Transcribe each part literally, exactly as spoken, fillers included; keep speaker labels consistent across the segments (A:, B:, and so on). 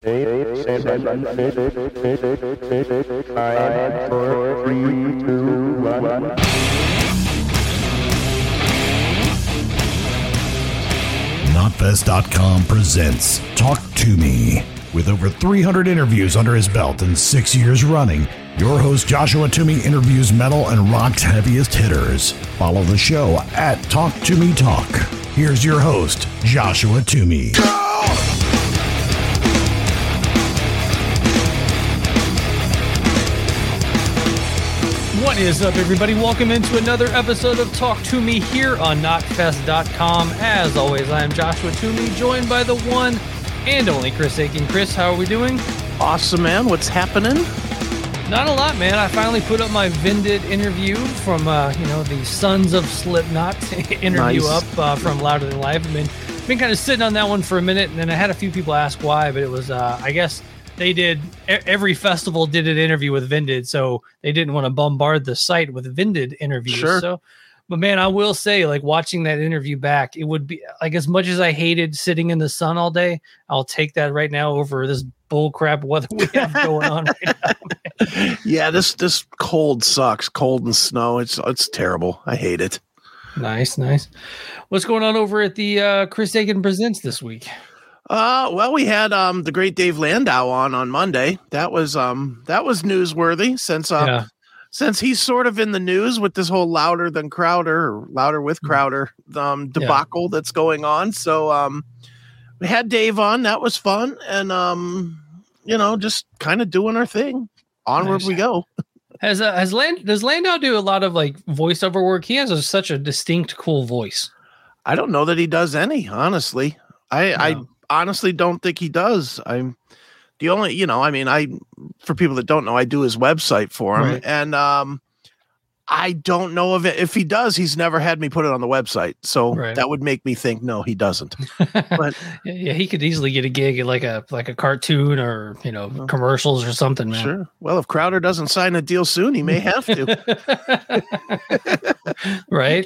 A: Eight, seven, six, six, six, five, four, three, two, one.
B: Knotfest dot com presents Talk to Me. With over three hundred interviews under his belt and six years running, your host Joshua Toomey interviews metal and rock's heaviest hitters. Follow the show at Talk to Me Talk. Here's your host, Joshua Toomey.
C: What is up, everybody? Welcome into another episode of Talk to Me here on Knotfest dot com. As always, I am Joshua Toomey, joined by the one and only Chris Aiken. Chris, how are we doing?
D: Awesome, man. What's happening?
C: Not a lot, man. I finally put up my Vended interview from, uh, you know, the Sons of Slipknot interview
D: Nice.
C: up uh, from Louder Than Life. I've been, been kind of sitting on that one for a minute, and then I had a few people ask why, but it was, uh, I guess, they did, every festival did an interview with Vended, so they didn't want to bombard the site with Vended interviews.
D: Sure.
C: So, but man, I will say, like, watching that interview back, it would be, like, as much as I hated sitting in the sun all day, I'll take that right now over this bullcrap weather we have going on right now.
D: Yeah, this this cold sucks. Cold and snow. It's it's terrible. I hate it.
C: Nice, nice. What's going on over at the uh, Chris Aiken Presents this week?
D: Uh, well, we had um the great Dave Landau on on Monday. That was um that was newsworthy since uh
C: Yeah.
D: since he's sort of in the news with this whole Louder Than Crowder or Louder with Crowder um debacle that's going on. So um we had Dave on. That was fun, and um you know just kind of doing our thing. Onward
C: Nice.
D: we go.
C: Has uh, has Land does Landau do a lot of like voiceover work? He has a, such a distinct, cool voice.
D: I don't know that he does any, honestly. I, I
C: No.
D: honestly don't think he does. I'm the only, you know, I mean, I, for people that don't know, I do his website for him.
C: Right.
D: And um, I don't know if it, if he does, he's never had me put it on the website. So
C: Right.
D: that would make me think, no, he doesn't. But
C: Yeah, he could easily get a gig at like a like a cartoon or, you know,
D: Well,
C: commercials or something, man.
D: sure. Well, if Crowder doesn't sign a deal soon, he may have to.
C: Right?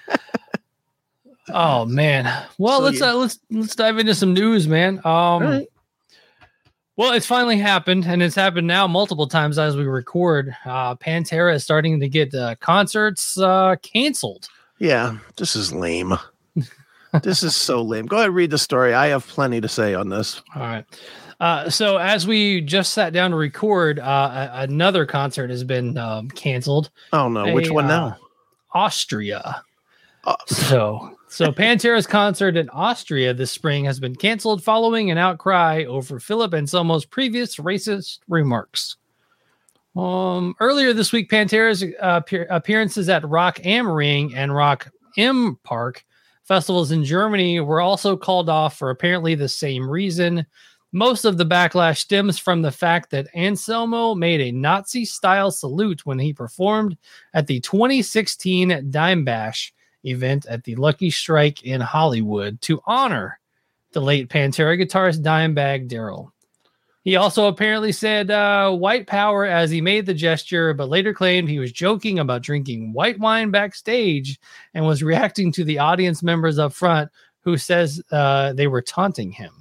C: Oh man. Well,
D: So,
C: let's
D: yeah.
C: uh, let's let's dive into some news, man. Um
D: All right.
C: Well, it's finally happened, and it's happened now multiple times as we record. Uh, Pantera is starting to get uh, concerts uh, canceled.
D: Yeah, this is lame. This is so lame. Go ahead and read the story. I have plenty to say on this.
C: All right. Uh, so as we just sat down to record, uh, a- another concert has been um, canceled.
D: Oh no, which
C: A,
D: one
C: uh,
D: now?
C: Austria.
D: Oh.
C: So, so Pantera's concert in Austria this spring has been canceled following an outcry over Philip Anselmo's previous racist remarks. Um, earlier this week, Pantera's uh, appear- appearances at Rock am Ring and Rock im Park festivals in Germany were also called off for apparently the same reason. Most of the backlash stems from the fact that Anselmo made a Nazi-style salute when he performed at the twenty sixteen Dime Bash event at the Lucky Strike in Hollywood to honor the late Pantera guitarist Dimebag Darrell. He also apparently said uh, white power as he made the gesture, but later claimed he was joking about drinking white wine backstage and was reacting to the audience members up front who says uh, they were taunting him.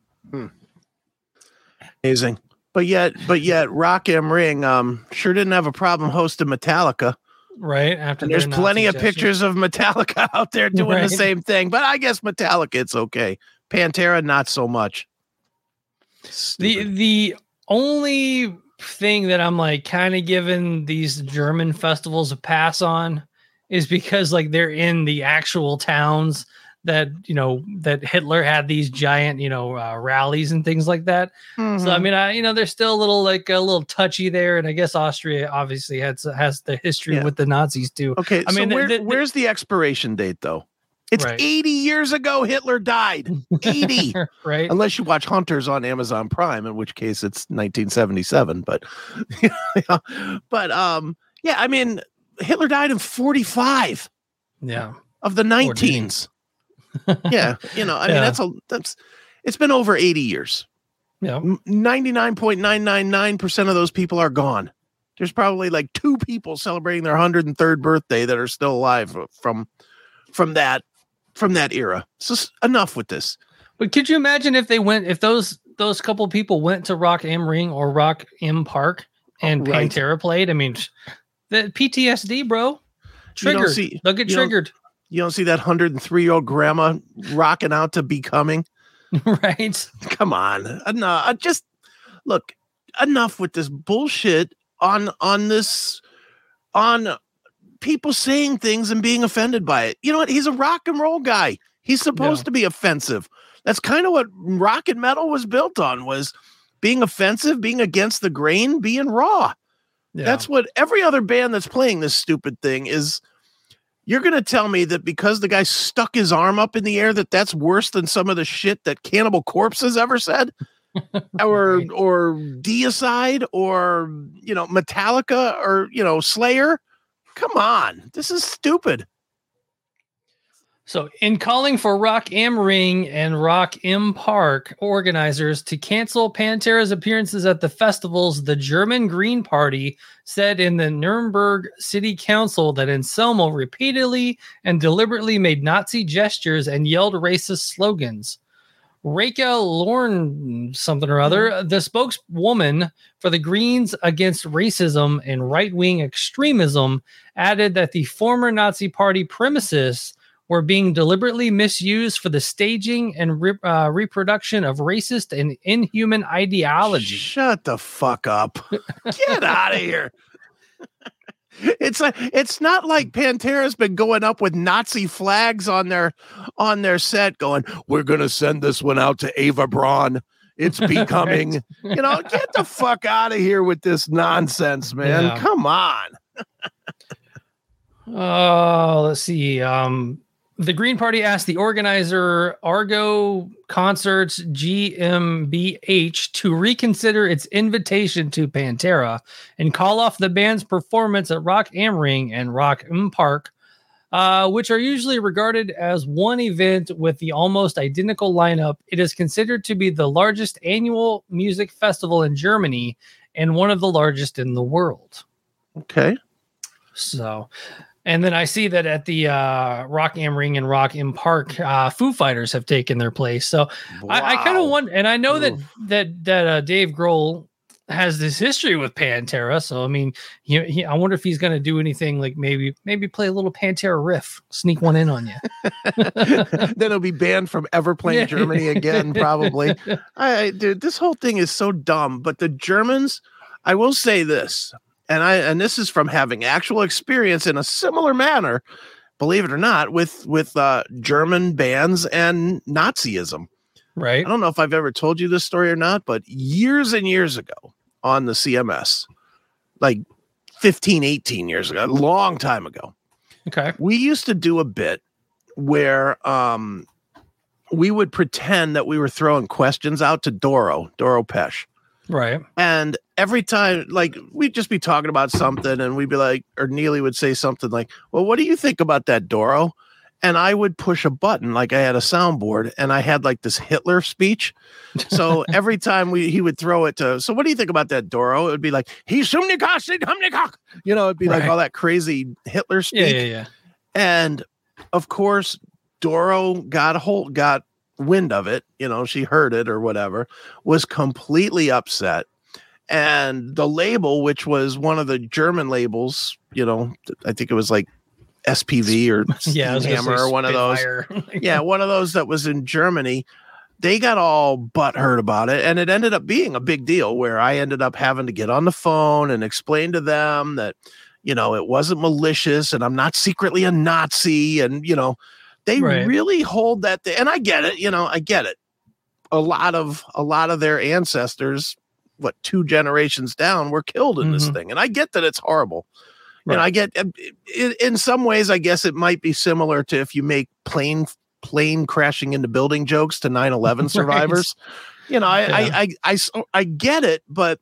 D: Amazing. But yet, but yet, Rock am Ring um, sure didn't have a problem hosting Metallica.
C: Right. After
D: And there's
C: their
D: plenty
C: Nazi
D: of
C: gesture.
D: pictures of Metallica out there doing
C: Right.
D: the same thing. But I guess Metallica, it's okay. Pantera, not so much.
C: The
D: Stupid.
C: the only thing that I'm like kind of giving these German festivals a pass on is because like they're in the actual towns that, you know, that Hitler had these giant, you know, uh, rallies and things like that. So I
D: Mhm.
C: mean, I, you know, they're still a little like a little touchy there, and I guess Austria obviously has has the history
D: Yeah.
C: with the Nazis too.
D: Okay,
C: I
D: so
C: mean, the-
D: where,
C: the- the-
D: where's the expiration date, though? It's
C: Right.
D: eighty years ago Hitler died. eighty.
C: Right?
D: Unless you watch Hunters on Amazon Prime, in which case it's nineteen seventy-seven. But, yeah, but um, yeah, I mean, Hitler died in forty-five
C: Yeah.
D: of the nineteens. Yeah, you know, I mean,
C: Yeah.
D: that's a that's it's been over eighty years.
C: Yeah.
D: ninety-nine point nine nine nine percent of those people are gone. There's probably like two people celebrating their one hundred third birthday that are still alive from from that from that era. So s- enough with this.
C: But could you imagine if they went, if those those couple people went to Rock am Ring or Rock im Park and
D: Right.
C: Pantera played, I mean, the P T S D, bro. Triggered.
D: see-
C: They'll get
D: you don't-
C: triggered.
D: You don't see that one hundred three year old grandma rocking out to Becoming.
C: Right.
D: Come on. Enough. Just look, enough with this bullshit on on this on people saying things and being offended by it. You know what? He's a rock and roll guy. He's supposed
C: Yeah.
D: to be offensive. That's kind of what rock and metal was built on, was being offensive, being against the grain, being raw.
C: Yeah.
D: That's what every other band that's playing this stupid thing is. You're going to tell me that because the guy stuck his arm up in the air, that that's worse than some of the shit that Cannibal Corpse has ever said? or
C: Right.
D: or Deicide or, you know, Metallica or, you know, Slayer? Come on. This is stupid.
C: So, in calling for Rock am Ring and Rock im Park organizers to cancel Pantera's appearances at the festivals, the German Green Party said in the Nuremberg City Council that Anselmo repeatedly and deliberately made Nazi gestures and yelled racist slogans. Reka Lorne, something or other, the spokeswoman for the Greens Against Racism and Right-Wing Extremism, added that the former Nazi Party premises were being deliberately misused for the staging and re- uh, reproduction of racist and inhuman ideology.
D: Shut the fuck up. Get out of here. It's like it's not like Pantera's been going up with Nazi flags on their on their set going, we're gonna send this one out to Ava Braun. It's Becoming.
C: Right.
D: You know, get the fuck out of here with this nonsense, man.
C: Yeah.
D: Come on.
C: Oh, let's see. Um, the Green Party asked the organizer Argo Concerts G M B H to reconsider its invitation to Pantera and call off the band's performance at Rock am Ring and Rock im Park, uh, which are usually regarded as one event with the almost identical lineup. It is considered to be the largest annual music festival in Germany and one of the largest in the world.
D: Okay.
C: So, and then I see that at the uh, Rock am Ring and Rock im Park, uh, Foo Fighters have taken their place. So I, I kind of
D: Wow.
C: want, and I know that
D: Oof.
C: that that uh, Dave Grohl has this history with Pantera. So I mean, he, he, I wonder if he's going to do anything like maybe maybe play a little Pantera riff, sneak one in on you.
D: Then it'll be banned from ever playing
C: Yeah.
D: Germany again, probably. I, I dude, this whole thing is so dumb. But the Germans, I will say this, and I and this is from having actual experience in a similar manner, believe it or not, with with uh, German bands and Nazism.
C: Right.
D: I don't know if I've ever told you this story or not, but years and years ago on the C M S, like fifteen, eighteen years ago, a long time ago,
C: Okay.
D: we used to do a bit where um, we would pretend that we were throwing questions out to Doro, Doro Pesh.
C: Right.
D: And every time, like, we'd just be talking about something and we'd be like, or Neely would say something like, well, what do you think about that, Doro? And I would push a button like I had a soundboard and I had like this Hitler speech. So every time we he would throw it to, so what do you think about that, Doro? It would be like, he's Humnikach, you know, it'd be like
C: Right.
D: all that crazy Hitler speak.
C: Yeah. Yeah. Yeah.
D: And of course, Doro got a hold, got wind of it. You know, she heard it or whatever, was completely upset. And the label, which was one of the German labels, you know, I think it was like S P V or
C: Yeah. I was gonna
D: Hammer
C: say
D: or one of those.
C: Spitfire.
D: Yeah, one of those that was in Germany. They got all butthurt about it, and it ended up being a big deal where I ended up having to get on the phone and explain to them that, you know, it wasn't malicious and I'm not secretly a Nazi. And, you know, they
C: Right.
D: really hold that. Th- and I get it, you know, I get it. A lot of, a lot of their ancestors, what, two generations down, were killed in this
C: Mhm.
D: thing. And I get that it's horrible. You know,
C: Right.
D: I get, in, in some ways, I guess it might be similar to if you make plane plane crashing into building jokes to nine eleven survivors. You know, I,
C: Yeah.
D: I, I, I, s- I get it, but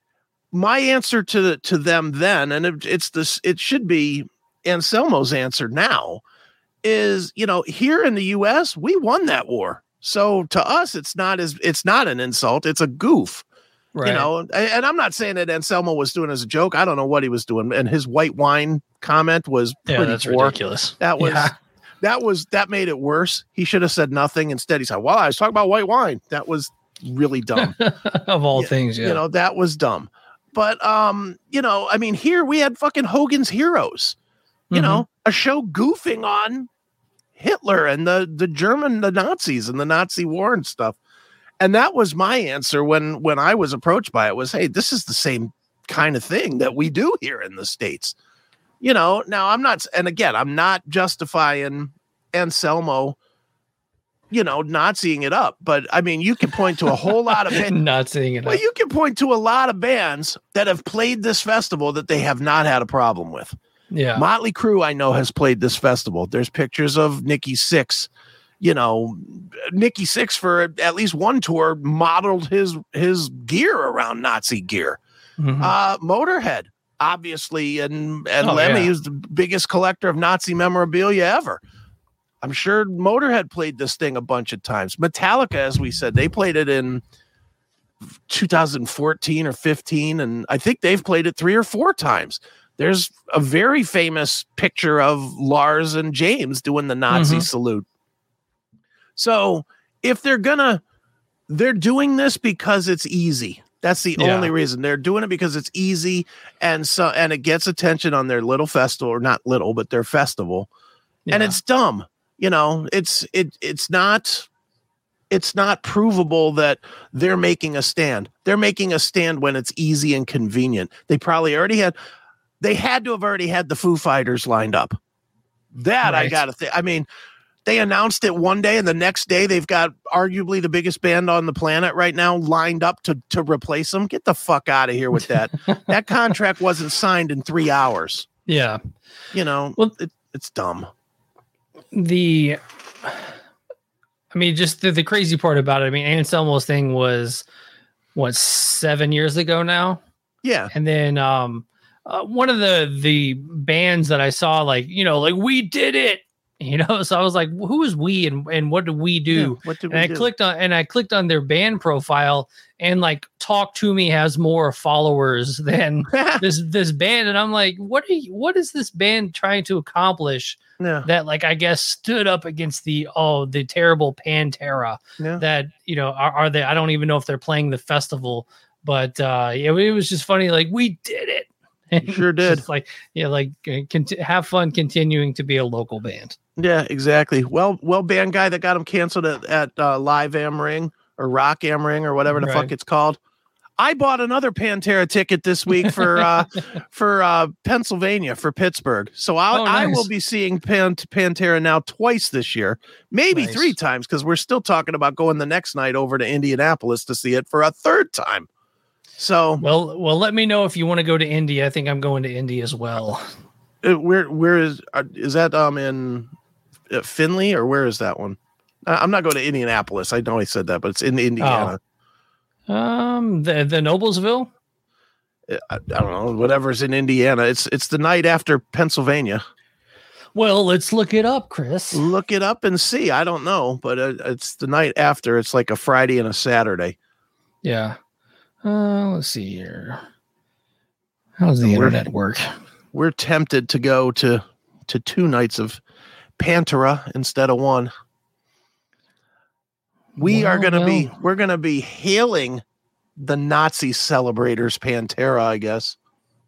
D: my answer to the, to them then, and it, it's this, it should be Anselmo's answer now, is, you know, here in the U S, we won that war. So to us, it's not as, it's not an insult. It's a goof.
C: Right.
D: You know, and, and I'm not saying that Anselmo was doing as a joke. I don't know what he was doing. And his white wine comment was
C: Yeah.
D: pretty
C: That's
D: poor.
C: ridiculous.
D: That was,
C: Yeah.
D: that was, that made it worse. He should have said nothing. Instead, he said, well, I was talking about white wine. That was really dumb.
C: Of all
D: Yeah,
C: things, yeah.
D: You know, that was dumb. But, um, you know, I mean, here we had fucking Hogan's Heroes, you
C: Mhm.
D: know, a show goofing on Hitler and the, the German, the Nazis and the Nazi war and stuff. And that was my answer when, when I was approached by it was, hey, this is the same kind of thing that we do here in the States. You know, now I'm not, and again, I'm not justifying Anselmo, you know, not seeing it up. But I mean, you can point to a whole lot of bands.
C: Not seeing it.
D: Well,
C: up.
D: you can point to a lot of bands that have played this festival that they have not had a problem with.
C: Yeah.
D: Motley Crue, I know, has played this festival. There's pictures of Nikki Sixx. You know, Nikki Sixx for at least one tour modeled his his gear around Nazi gear.
C: Mhm.
D: Uh, Motorhead, obviously, and and
C: Oh,
D: Lemmy
C: yeah.
D: is the biggest collector of Nazi memorabilia ever. I'm sure Motorhead played this thing a bunch of times. Metallica, as we said, they played it in two thousand fourteen or fifteen, and I think they've played it three or four times. There's a very famous picture of Lars and James doing the Nazi
C: Mhm.
D: salute. So if they're gonna, they're doing this because it's easy. That's the
C: Yeah.
D: only reason they're doing it, because it's easy, and so and it gets attention on their little festival, or not little, but their festival, and
C: Yeah.
D: it's dumb. You know, it's it it's not it's not provable that they're making a stand. They're making a stand when it's easy and convenient. They probably already had. They had to have already had the Foo Fighters lined up. That I
C: Right.
D: gotta think. I mean, they announced it one day, and the next day they've got arguably the biggest band on the planet right now lined up to to replace them. Get the fuck out of here with that. That contract wasn't signed in three hours.
C: Yeah.
D: You know,
C: Well-
D: it, it's dumb.
C: The, I mean, just the, the crazy part about it. I mean, Anselmo's thing was what, seven years ago now,
D: Yeah,
C: and then um, uh, one of the the bands that I saw, like you know, like we did it, you know. So I was like, who is we, and and what did we do?
D: Yeah, what did
C: And
D: we
C: I
D: do?
C: clicked on and I clicked on their band profile, and like Talk to Me has more followers than this this band, and I'm like, what are you, what is this band trying to accomplish?
D: Yeah,
C: That like I guess stood up against the oh the terrible Pantera
D: yeah.
C: that you know are, are they I don't even know if they're playing the festival, but uh yeah, it was just funny, like we did it.
D: You sure did.
C: Just like yeah, like uh, cont- have fun continuing to be a local band.
D: Yeah, exactly. Well, well, band guy that got them canceled at, at uh, Live Am Ring or Rock Am Ring or whatever the
C: Right.
D: fuck it's called. I bought another Pantera ticket this week for uh, for uh, Pennsylvania, for Pittsburgh. So I'll,
C: Oh,
D: I
C: nice.
D: will be seeing Pan- Pantera now twice this year, maybe
C: Nice.
D: three times, because we're still talking about going the next night over to Indianapolis to see it for a third time. So
C: Well, well, let me know if you want to go to Indy. I think I'm going to Indy as well.
D: uh, where where is uh, is that um in uh, Findlay, or where is that one? Uh, I'm not going to Indianapolis. I know I said that, but it's in Indiana.
C: Um, the the Noblesville.
D: I, I don't know, whatever's in Indiana. It's it's the night after Pennsylvania.
C: Well, let's look it up, Chris.
D: Look it up and see. I don't know, but uh, it's the night after. It's like a Friday and a Saturday.
C: Yeah. Uh, let's see here. How does the
D: We're-
C: internet work?
D: We're tempted to go to to two nights of Pantera instead of one. We are
C: Well,
D: going to be
C: well.
D: we're going to be hailing the Nazi celebrators Pantera, I guess.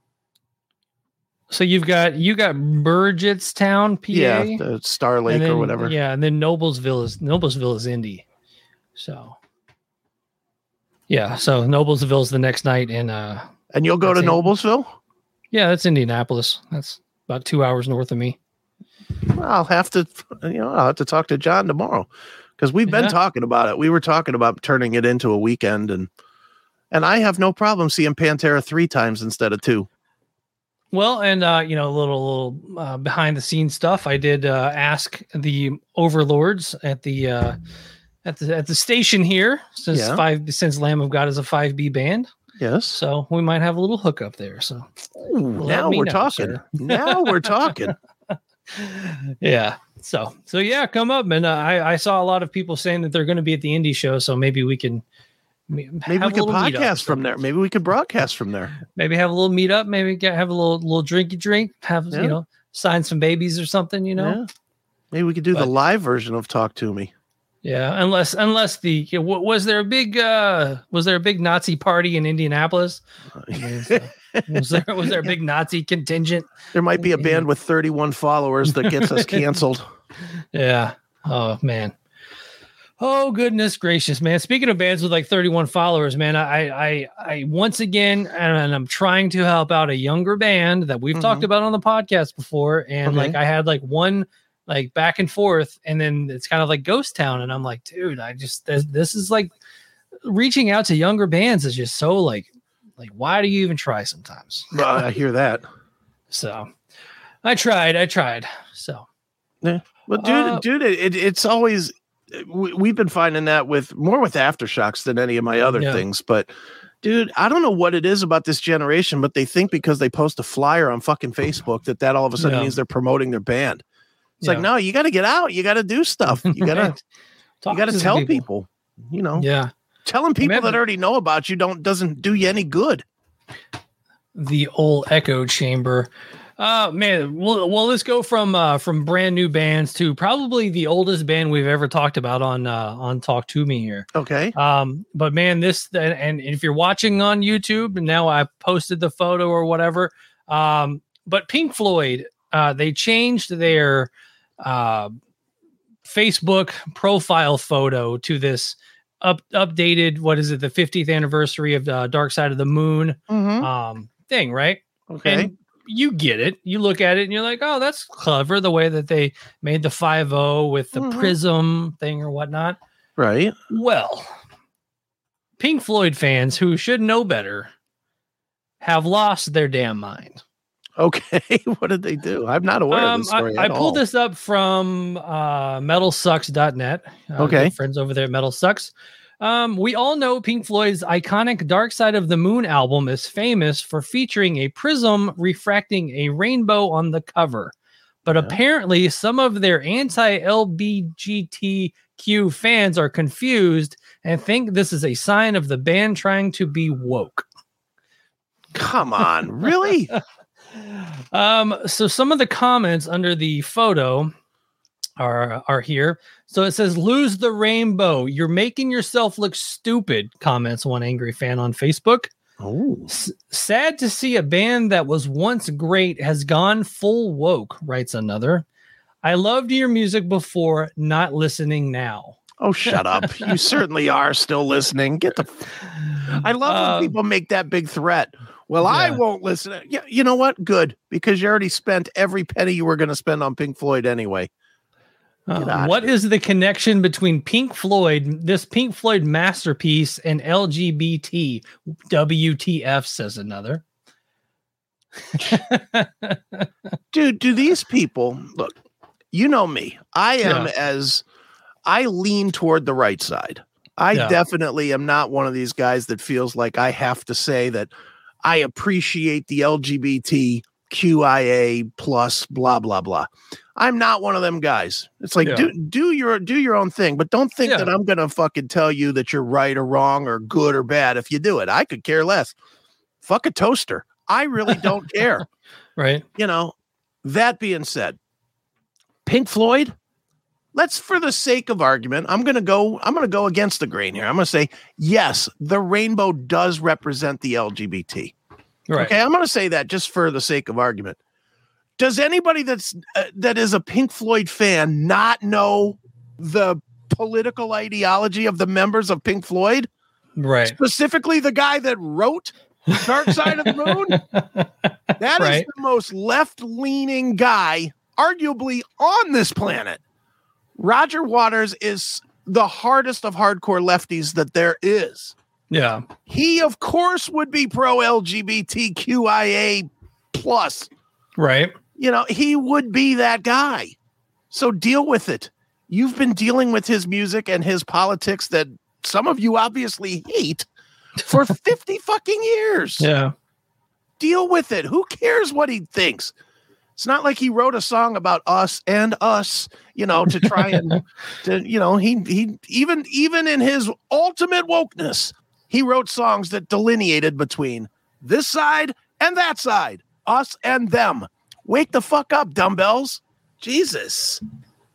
C: So you've got you got Burgettstown, P A,
D: Yeah, the Star Lake
C: and then,
D: or whatever.
C: Yeah, and then Noblesville is Noblesville is Indy. So yeah, so Noblesville is the next night in uh
D: And you'll go to
C: That's it.
D: Noblesville?
C: yeah, that's Indianapolis. That's about two hours north of me.
D: Well, I'll have to, you know, I'll have to talk to John tomorrow, because we've been
C: Yeah.
D: talking about it. We were talking about turning it into a weekend, and and I have no problem seeing Pantera three times instead of two.
C: Well, and uh, you know, a little, little uh, behind the scenes stuff. I did uh, ask the overlords at the uh, at the at the station here, since
D: Yeah.
C: five since Lamb of God is a five B band,
D: Yes.
C: so we might have a little hookup there. So
D: Ooh,
C: let
D: now
C: me
D: we're
C: know,
D: talking.
C: sir.
D: Now we're talking.
C: yeah, so so yeah, come up, and uh, I I saw a lot of people saying that they're going to be at the indie show, so maybe we can maybe
D: Maybe we could podcast from there. Maybe we could broadcast from there.
C: Maybe have a little meetup. Maybe get have a little little drinky drink. Have
D: Yeah.
C: you know sign some babies or something. You know.
D: Yeah. Maybe we could do the
C: But-
D: live version of Talk to Me.
C: Yeah, unless unless the was there a big uh, was there a big Nazi party in Indianapolis? Was, uh, was there was there a big Nazi contingent?
D: There might be a band with thirty-one followers that gets us canceled.
C: Yeah. Oh man. Oh goodness gracious, man! Speaking of bands with like thirty-one followers, man, I I I once again, and I'm trying to help out a younger band that we've mm-hmm. talked about on the podcast before, and okay. like I had like one. Like back and forth, and then it's kind of like Ghost Town, and I'm like, dude, I just this, this is like reaching out to younger bands is just so like, like why do you even try sometimes?
D: Well, I hear that.
C: So, I tried, I tried. So,
D: yeah. Well, dude, uh, dude, it, it's always we, we've been finding that with more with Aftershocks than any of my other yeah. things, but. Dude, I don't know what it is about this generation, but they think because they post a flyer on fucking Facebook that that all of a sudden yeah. means they're promoting their band. It's yeah. like, no, you got to get out. You got to do stuff. You got to, you got to tell people. people, you know,
C: yeah.
D: Telling people Remember, that already know about you don't, doesn't do you any good.
C: The old echo chamber. Uh, man, well, well, let's go from, uh, from brand new bands to probably the oldest band we've ever talked about on, uh, on Talk to Me here.
D: Okay.
C: Um, but man, this, and, and if you're watching on YouTube and now I posted the photo or whatever, um, but Pink Floyd, uh, they changed their, uh Facebook profile photo to this up updated what is it the fiftieth anniversary of uh, Dark Side of the Moon
D: mm-hmm.
C: um thing, right?
D: Okay.
C: And you get it, you look at it and you're like, oh, that's clever the way that they made the five oh with the mm-hmm. prism thing or whatnot,
D: right?
C: Well, Pink Floyd fans who should know better have lost their damn mind.
D: Okay, what did they do? I'm not aware um, of this story
C: I,
D: at
C: I pulled
D: all.
C: this up from uh, metal sucks dot net. Uh,
D: okay.
C: Friends over there at Metal Sucks. Um, we all know Pink Floyd's iconic Dark Side of the Moon album is famous for featuring a prism refracting a rainbow on the cover. But yeah. apparently some of their anti-L G B T Q fans are confused and think this is a sign of the band trying to be woke.
D: Come on, really?
C: Um, so some of the comments under the photo are are here. So it says, "Lose the rainbow. You're making yourself look stupid," comments one angry fan on Facebook.
D: Oh,
C: S- sad to see a band that was once great has gone full woke, writes another. I loved your music before, not listening now.
D: Oh, shut up. You certainly are still listening. Get the f- I love when um, people make that big threat. Well, yeah. I won't listen. Yeah, you know what? Good, because you already spent every penny you were going to spend on Pink Floyd anyway.
C: Uh, what is the connection between Pink Floyd, this Pink Floyd masterpiece, and L G B T? W T F, says another.
D: Dude, do these people look? You know me. I am yeah. as I lean toward the right side. I yeah. definitely am not one of these guys that feels like I have to say that I appreciate the L G B T Q I A plus blah blah blah. I'm not one of them guys. It's like yeah. do do your do your own thing, but don't think yeah. that I'm gonna fucking tell you that you're right or wrong or good or bad if you do it. I could care less. Fuck a toaster. I really don't care.
C: Right.
D: You know, that being said, Pink Floyd, let's, for the sake of argument, I'm gonna go, I'm gonna go against the grain here. I'm gonna say, yes, the rainbow does represent the L G B T.
C: Right.
D: Okay, I'm gonna say that just for the sake of argument. Does anybody that's uh, that is a Pink Floyd fan not know the political ideology of the members of Pink Floyd?
C: Right.
D: Specifically, the guy that wrote Dark Side of the Moon. That right. is the most left-leaning guy, arguably, on this planet. Roger Waters is the hardest of hardcore lefties that there is.
C: Yeah.
D: He, of course, would be pro-L G B T Q I A plus.
C: Right.
D: You know, he would be that guy. So deal with it. You've been dealing with his music and his politics that some of you obviously hate for fifty fucking years.
C: Yeah.
D: Deal with it. Who cares what he thinks? It's not like he wrote a song about us and us, you know, to try and, to, you know, he, he, even, even in his ultimate wokeness, he wrote songs that delineated between this side and that side, us and them. Wake the fuck up, dumbbells. Jesus.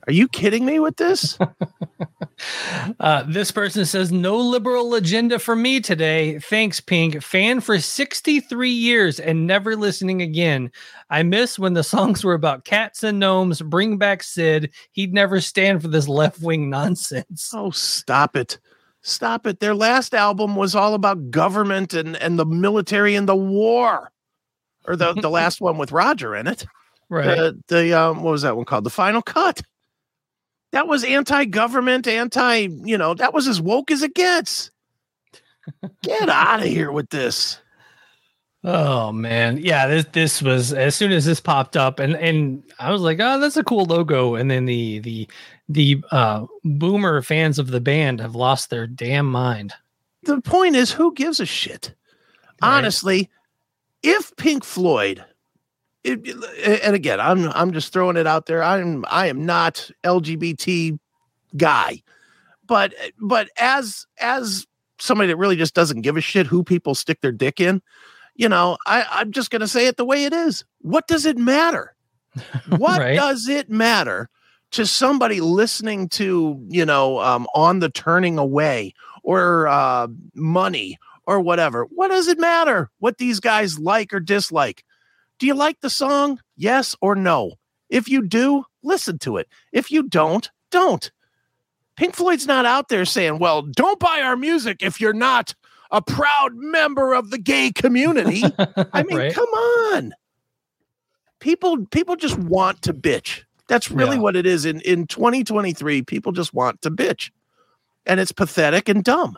D: Are you kidding me with this?
C: uh, this person says, no liberal agenda for me today. Thanks, Pink. Fan for sixty-three years and never listening again. I miss when the songs were about cats and gnomes. Bring back Sid. He'd never stand for this left-wing nonsense.
D: Oh, stop it. Stop it. Their last album was all about government and, and the military and the war. Or the, the last one with Roger in it.
C: Right.
D: The, the um, what was that one called? The Final Cut. That was anti-government, anti, you know, that was as woke as it gets. Get out of here with this.
C: Oh man. Yeah, this this was as soon as this popped up and and I was like, "Oh, that's a cool logo." And then the the the uh boomer fans of the band have lost their damn mind.
D: The point is, who gives a shit? Right. Honestly, if Pink Floyd It, and again, I'm I'm just throwing it out there. I'm I am not L G B T guy, but but as as somebody that really just doesn't give a shit who people stick their dick in, you know, I, I'm just gonna say it the way it is. What does it matter? What
C: right?
D: does it matter to somebody listening to, you know, um, On the Turning Away or uh, Money or whatever? What does it matter what these guys like or dislike? Do you like the song? Yes or no? If you do, listen to it. If you don't, don't. Pink Floyd's not out there saying, well, don't buy our music if you're not a proud member of the gay community. I mean,
C: right?
D: Come on. People people just want to bitch. That's really
C: Yeah.
D: what it is. In, in twenty twenty-three, people just want to bitch. And it's pathetic and dumb.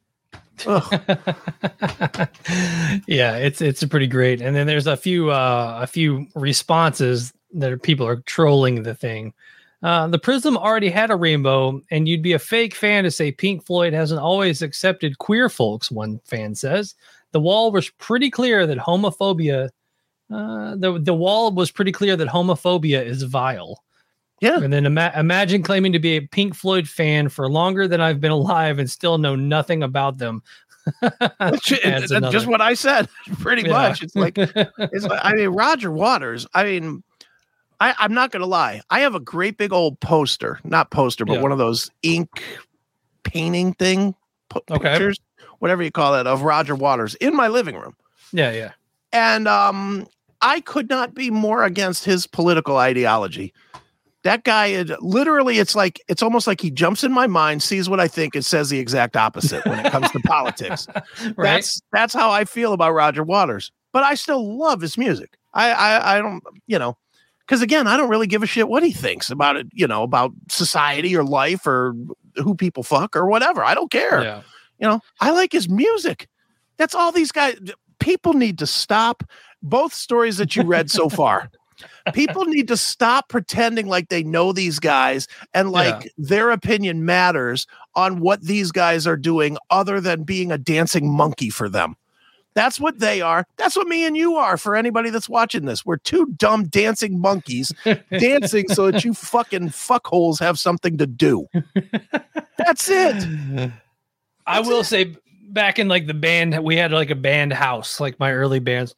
C: Yeah, it's it's pretty great. And then there's a few uh a few responses that are, people are trolling the thing. Uh the Prism already had a rainbow, and you'd be a fake fan to say Pink Floyd hasn't always accepted queer folks, one fan says. The wall was pretty clear that homophobia uh the, the wall was pretty clear that homophobia is vile.
D: Yeah.
C: And then ima- imagine claiming to be a Pink Floyd fan for longer than I've been alive and still know nothing about them.
D: That's just another. What I said, pretty
C: Yeah.
D: much. It's like, it's like, I mean, Roger Waters, I mean, I, I'm not going to lie. I have a great big old poster, not poster, but
C: Yeah.
D: one of those ink painting thing, po-
C: Okay.
D: pictures, whatever you call that, of Roger Waters in my living room.
C: Yeah, yeah.
D: And um, I could not be more against his political ideology. That guy, it, literally, it's like, it's almost like he jumps in my mind, sees what I think, and says the exact opposite when it comes to politics.
C: Right.
D: That's that's how I feel about Roger Waters. But I still love his music. I I, I don't, you know, because again, I don't really give a shit what he thinks about it, you know, about society or life or who people fuck or whatever. I don't care.
C: Yeah.
D: You know, I like his music. That's all these guys, people need to stop. Both stories that you read so far. People need to stop pretending like they know these guys and like
C: Yeah.
D: their opinion matters on what these guys are doing other than being a dancing monkey for them. That's what they are. That's what me and you are for anybody that's watching this. We're two dumb dancing monkeys dancing so that you fucking fuckholes have something to do. That's it.
C: I
D: That's
C: will
D: it.
C: say back in like the band, we had like a band house, like my early bands.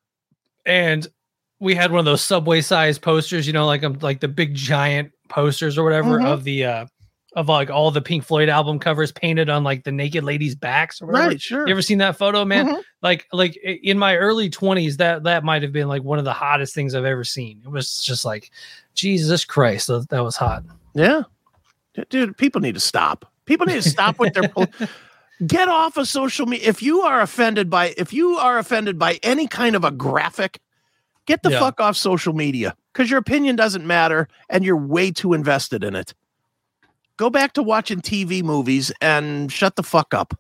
C: And we had one of those Subway size posters, you know, like um, like the big giant posters or whatever
D: Mhm.
C: of the uh of like all the Pink Floyd album covers painted on like the naked ladies' backs or whatever.
D: Right, sure.
C: You ever seen that photo, man?
D: Mhm.
C: Like like i- in my early twenties, that that might have been like one of the hottest things I've ever seen. It was just like, Jesus Christ, that, that was hot.
D: Yeah. D- Dude, people need to stop. People need to stop with their pol- get off of social media. If you are offended by if you are offended by any kind of a graphic, get the
C: Yeah.
D: fuck off social media because your opinion doesn't matter and you're way too invested in it. Go back to watching T V movies and shut the fuck up.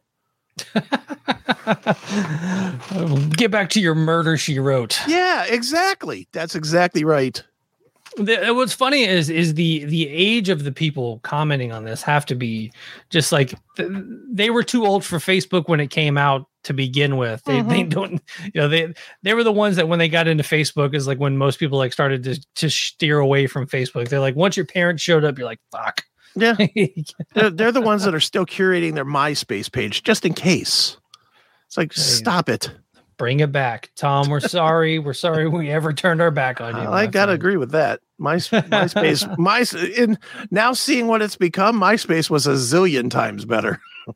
C: Get back to your Murder, She Wrote.
D: Yeah, exactly. That's exactly right.
C: The, what's funny is is the the age of the people commenting on this have to be just like th- they were too old for Facebook when it came out to begin with. They they don't, you know, they they were the ones that when they got into Facebook is like when most people like started to to steer away from Facebook. They're like, once your parents showed up, you're like, fuck.
D: Yeah. they're, they're the ones that are still curating their MySpace page just in case. It's like, stop it.
C: Bring it back, Tom. We're sorry. We're sorry we ever turned our back on you.
D: I gotta
C: friend.
D: agree with that. My MySpace, my in now seeing what it's become, MySpace was a zillion times better.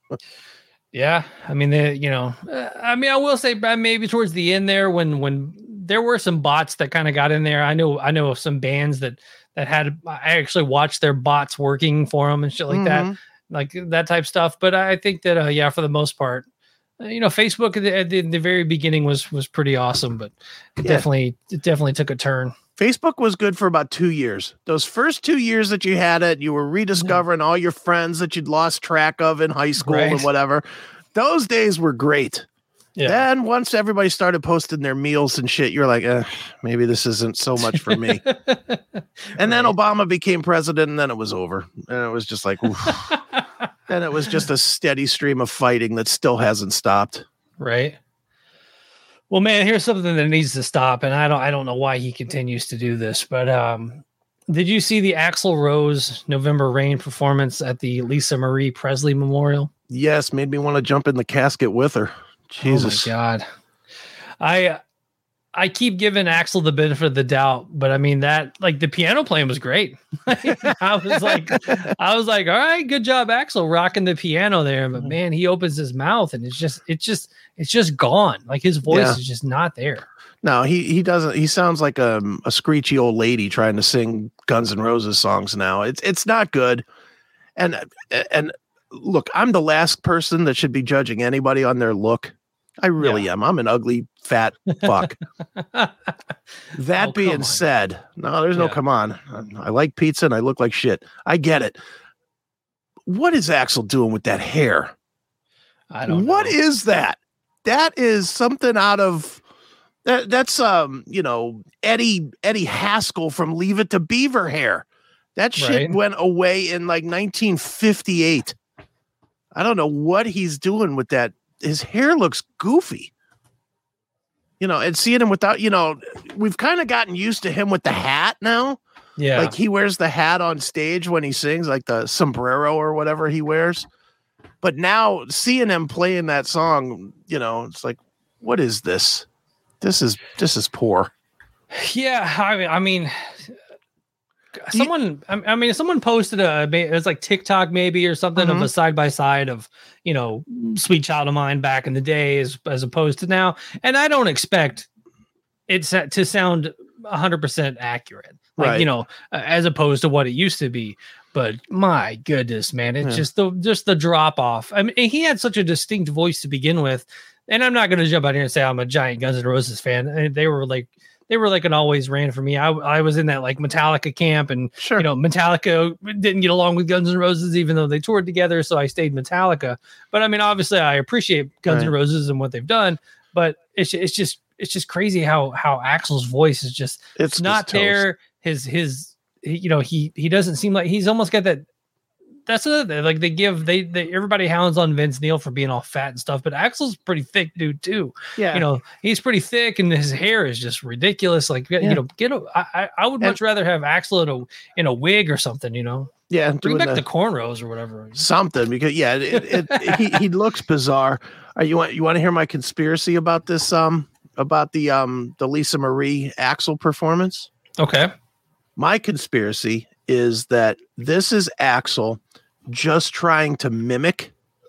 C: Yeah, I mean, they, you know, uh, I mean, I will say maybe towards the end there, when when there were some bots that kind of got in there. I know, I know of some bands that that had. I actually watched their bots working for them and shit like mm-hmm. that, like that type stuff. But I think that, uh, yeah, for the most part, uh, you know, Facebook at the, at the, the very beginning was was pretty awesome, but it yeah. definitely it definitely took a turn.
D: Facebook was good for about two years. Those first two years that you had it, you were rediscovering yeah. all your friends that you'd lost track of in high school right. and whatever. Those days were great. Yeah. Then once everybody started posting their meals and shit, you're like, eh, maybe this isn't so much for me. and right. then Obama became president, and then it was over. And it was just like, oof. And it was just a steady stream of fighting that still hasn't stopped.
C: Right. Well, man, here's something that needs to stop, and I don't, I don't know why he continues to do this, but um, did you see the Axl Rose November Rain performance at the Lisa Marie Presley Memorial?
D: Yes, made me want to jump in the casket with her. Jesus,
C: oh my God, I, I keep giving Axl the benefit of the doubt, but I mean that, like, the piano playing was great. I was like, I was like, all right, good job, Axl, rocking the piano there. But man, he opens his mouth and it's just, it's just, it's just gone. Like his voice yeah. is just not there.
D: No, he he doesn't. He sounds like a a screechy old lady trying to sing Guns N' Roses songs now. It's it's not good. And and look, I'm the last person that should be judging anybody on their look. I really yeah. am. I'm an ugly, fat fuck. That oh, being said, no, there's no yeah. come on. I, I like pizza and I look like shit. I get it. What is Axl doing with that hair?
C: I don't
D: What
C: know.
D: is that? That is something out of that. That's um, you know, Eddie Eddie Haskell from Leave It to Beaver hair. That shit right. went away in like nineteen fifty-eight. I don't know what he's doing with that. His hair looks goofy. You know, and seeing him without, you know, we've kind of gotten used to him with the hat now.
C: Yeah.
D: Like he wears the hat on stage when he sings, like the sombrero or whatever he wears. But now seeing him playing that song, you know, it's like, what is this? This is this is poor.
C: Yeah, I mean, I mean, someone, I mean, someone posted a, it was like TikTok maybe or something mm-hmm. of a side by side of, you know, Sweet Child of Mine back in the day as as opposed to now, and I don't expect it to sound one hundred percent accurate, like right. you know, as opposed to what it used to be. But my goodness, man, it's yeah. just the just the drop off. I mean, he had such a distinct voice to begin with, and I'm not going to jump out here and say I'm a giant Guns N' Roses fan. And they were like, they were like an always ran for me. I I was in that like Metallica camp, and sure. you know, Metallica didn't get along with Guns N' Roses, even though they toured together. So I stayed Metallica. But I mean, obviously, I appreciate Guns right. N' Roses and what they've done. But it's it's just it's just crazy how how Axl's voice is just it's not there. His his. You know, he he doesn't seem like he's almost got that. That's another like they give they, they everybody hounds on Vince Neil for being all fat and stuff, but Axl's pretty thick dude too. Yeah, you know, he's pretty thick and his hair is just ridiculous. Like yeah. you know, get a, I I would much and, rather have Axl in a in a wig or something. You know,
D: yeah,
C: bring back the, the cornrows or whatever.
D: Something because yeah, it, it, it, he he looks bizarre. Are you want you want to hear my conspiracy about this um about the um the Lisa Marie Axl performance?
C: Okay.
D: My conspiracy is that this is Axl just trying to mimic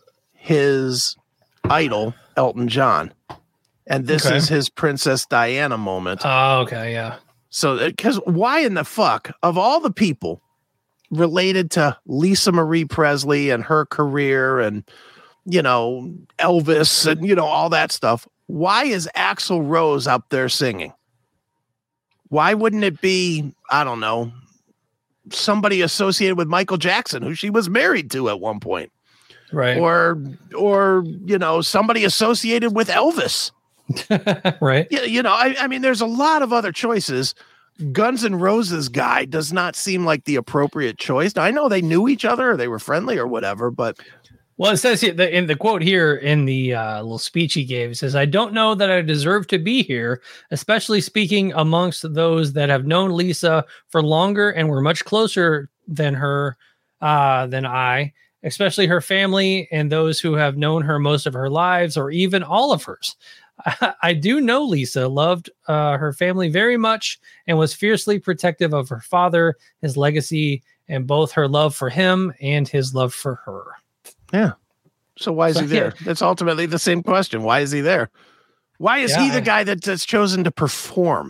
D: his idol, Elton John. And this okay. is his Princess Diana moment.
C: Oh, okay, yeah.
D: So, because why in the fuck, of all the people related to Lisa Marie Presley and her career and, you know, Elvis and, you know, all that stuff, why is Axl Rose up there singing? Why wouldn't it be, I don't know, somebody associated with Michael Jackson, who she was married to at one point?
C: Right.
D: Or, or you know, somebody associated with Elvis.
C: Right.
D: You, you know, I, I mean, there's a lot of other choices. Guns N' Roses guy does not seem like the appropriate choice. Now, I know they knew each other or they were friendly or whatever, but...
C: Well, it says here, the, in the quote here in the uh, little speech he gave, it says, "I don't know that I deserve to be here, especially speaking amongst those that have known Lisa for longer and were much closer than her, uh, than I. especially her family and those who have known her most of her lives or even all of hers. I, I do know Lisa loved uh, her family very much and was fiercely protective of her father, his legacy, and both her love for him and his love for her.
D: Yeah. So why is
C: So,
D: he there?
C: yeah.
D: That's ultimately the same question. Why is he there? Why is
C: Yeah,
D: he the
C: I-
D: guy that, that's chosen to perform?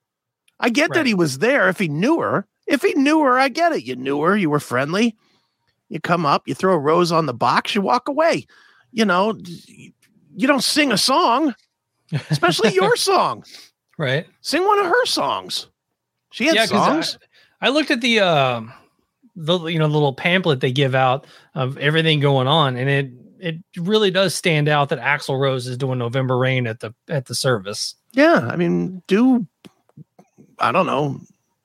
D: I get
C: Right.
D: that he was there if he knew her. If he knew her, I get it. You knew her. You were friendly. You come up, you throw a rose on the box, you walk away. You know, you don't sing a song, especially your song.
C: Right.
D: Sing one of her songs. She had
C: Yeah, 'cause
D: songs.
C: I, I looked at the um the you know little pamphlet they give out of everything going on, and it it really does stand out that Axl Rose is doing November Rain at the at the service.
D: Yeah, I mean, do I don't know,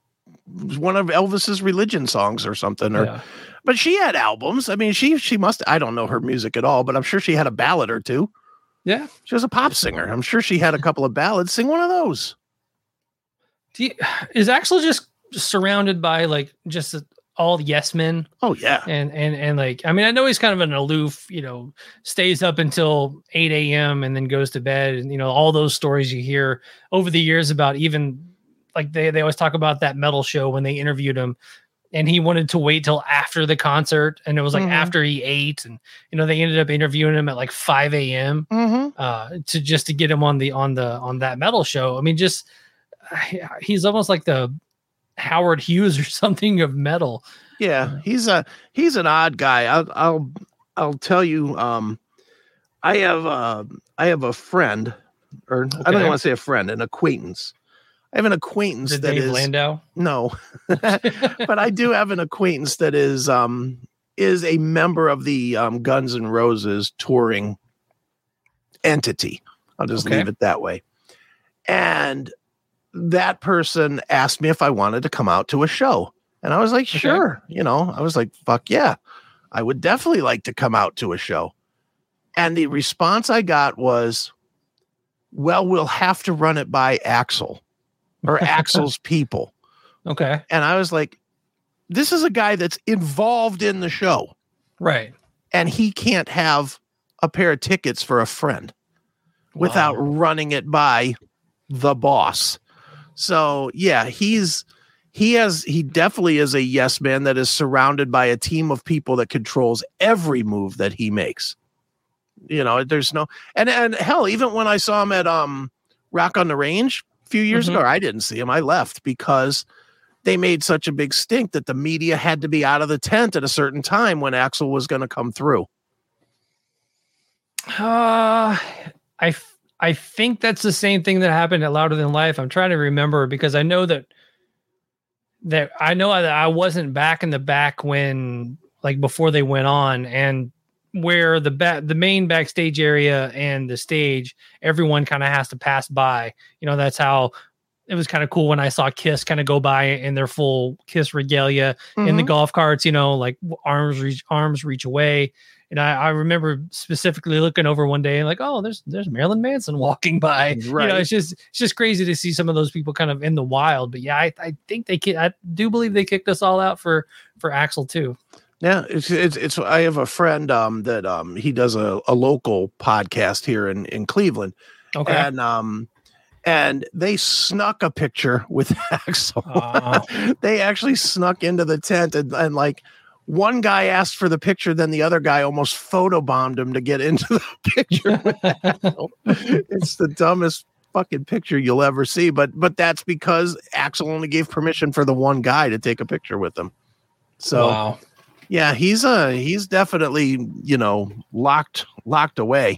D: one of Elvis's religion songs or something, or
C: Yeah.
D: but she had albums. I mean, she she must. I don't know her music at all, but I'm sure she had a ballad or two.
C: Yeah.
D: She was a pop singer. I'm sure she had a couple of ballads. Sing one of those.
C: Do you, is Axl just surrounded by like just all yes men?
D: Oh yeah,
C: And and and like I mean I know he's kind of an aloof, you know, stays up until eight a.m. and then goes to bed, and you know all those stories you hear over the years about even like they they always talk about that metal show when they interviewed him, and he wanted to wait till after the concert, and it was like
D: Mhm.
C: after he ate, and you know they ended up interviewing him at like five a.m.
D: mm-hmm.
C: uh to just to get him on the on the on that metal show. I mean, just he's almost like the Howard Hughes or something of metal.
D: Yeah, he's a he's an odd guy. I'll I'll I'll tell you. Um, I have uh, I have a friend, or I don't
C: Okay.
D: even want to say a friend, an acquaintance. I have an acquaintance
C: Is it
D: that
C: Dave
D: is
C: Landau?
D: no, but I do have an acquaintance that is um is a member of the um, Guns N' Roses touring entity. I'll just
C: Okay.
D: leave it that way. And that person asked me if I wanted to come out to a show. And I was like, sure. You know, I was like, fuck yeah. I would definitely like to come out to a show. And the response I got was, well, we'll have to run it by Axl or Axl's people.
C: Okay.
D: And I was like, this is a guy that's involved in the show,
C: Right.
D: and he can't have a pair of tickets for a friend without
C: Wow.
D: running it by the boss. So yeah, he's he has he definitely is a yes man that is surrounded by a team of people that controls every move that he makes. You know, there's no and and hell, even when I saw him at um Rock on the Range a few years
C: Mhm.
D: ago, I didn't see him. I left because they made such a big stink that the media had to be out of the tent at a certain time when Axl was going to come through.
C: Uh, I f- I think that's the same thing that happened at Louder Than Life. I'm trying to remember because I know that that I know that I wasn't back in the back when like before they went on, and where the ba- the main backstage area and the stage, everyone kind of has to pass by. You know, that's how it was kind of cool when I saw Kiss kind of go by in their full Kiss regalia in the
D: Mhm.
C: golf carts, you know, like arms reach arms reach away. And I, I remember specifically looking over one day and like, oh, there's there's Marilyn Manson walking by. You know,
D: Right.
C: it's just it's just crazy to see some of those people kind of in the wild. But yeah, I, I think they ki- I do believe they kicked us all out for for Axl too.
D: Yeah, it's it's it's. I have a friend um that um he does a, a local podcast here in in Cleveland,
C: Okay.
D: and um and they snuck a picture with Axl.
C: Oh.
D: They actually snuck into the tent, and, and like one guy asked for the picture, then the other guy almost photobombed him to get into the picture with Axl. It's the dumbest fucking picture you'll ever see, but but that's because Axl only gave permission for the one guy to take a picture with him. So
C: Wow.
D: yeah, he's uh he's definitely, you know, locked locked away.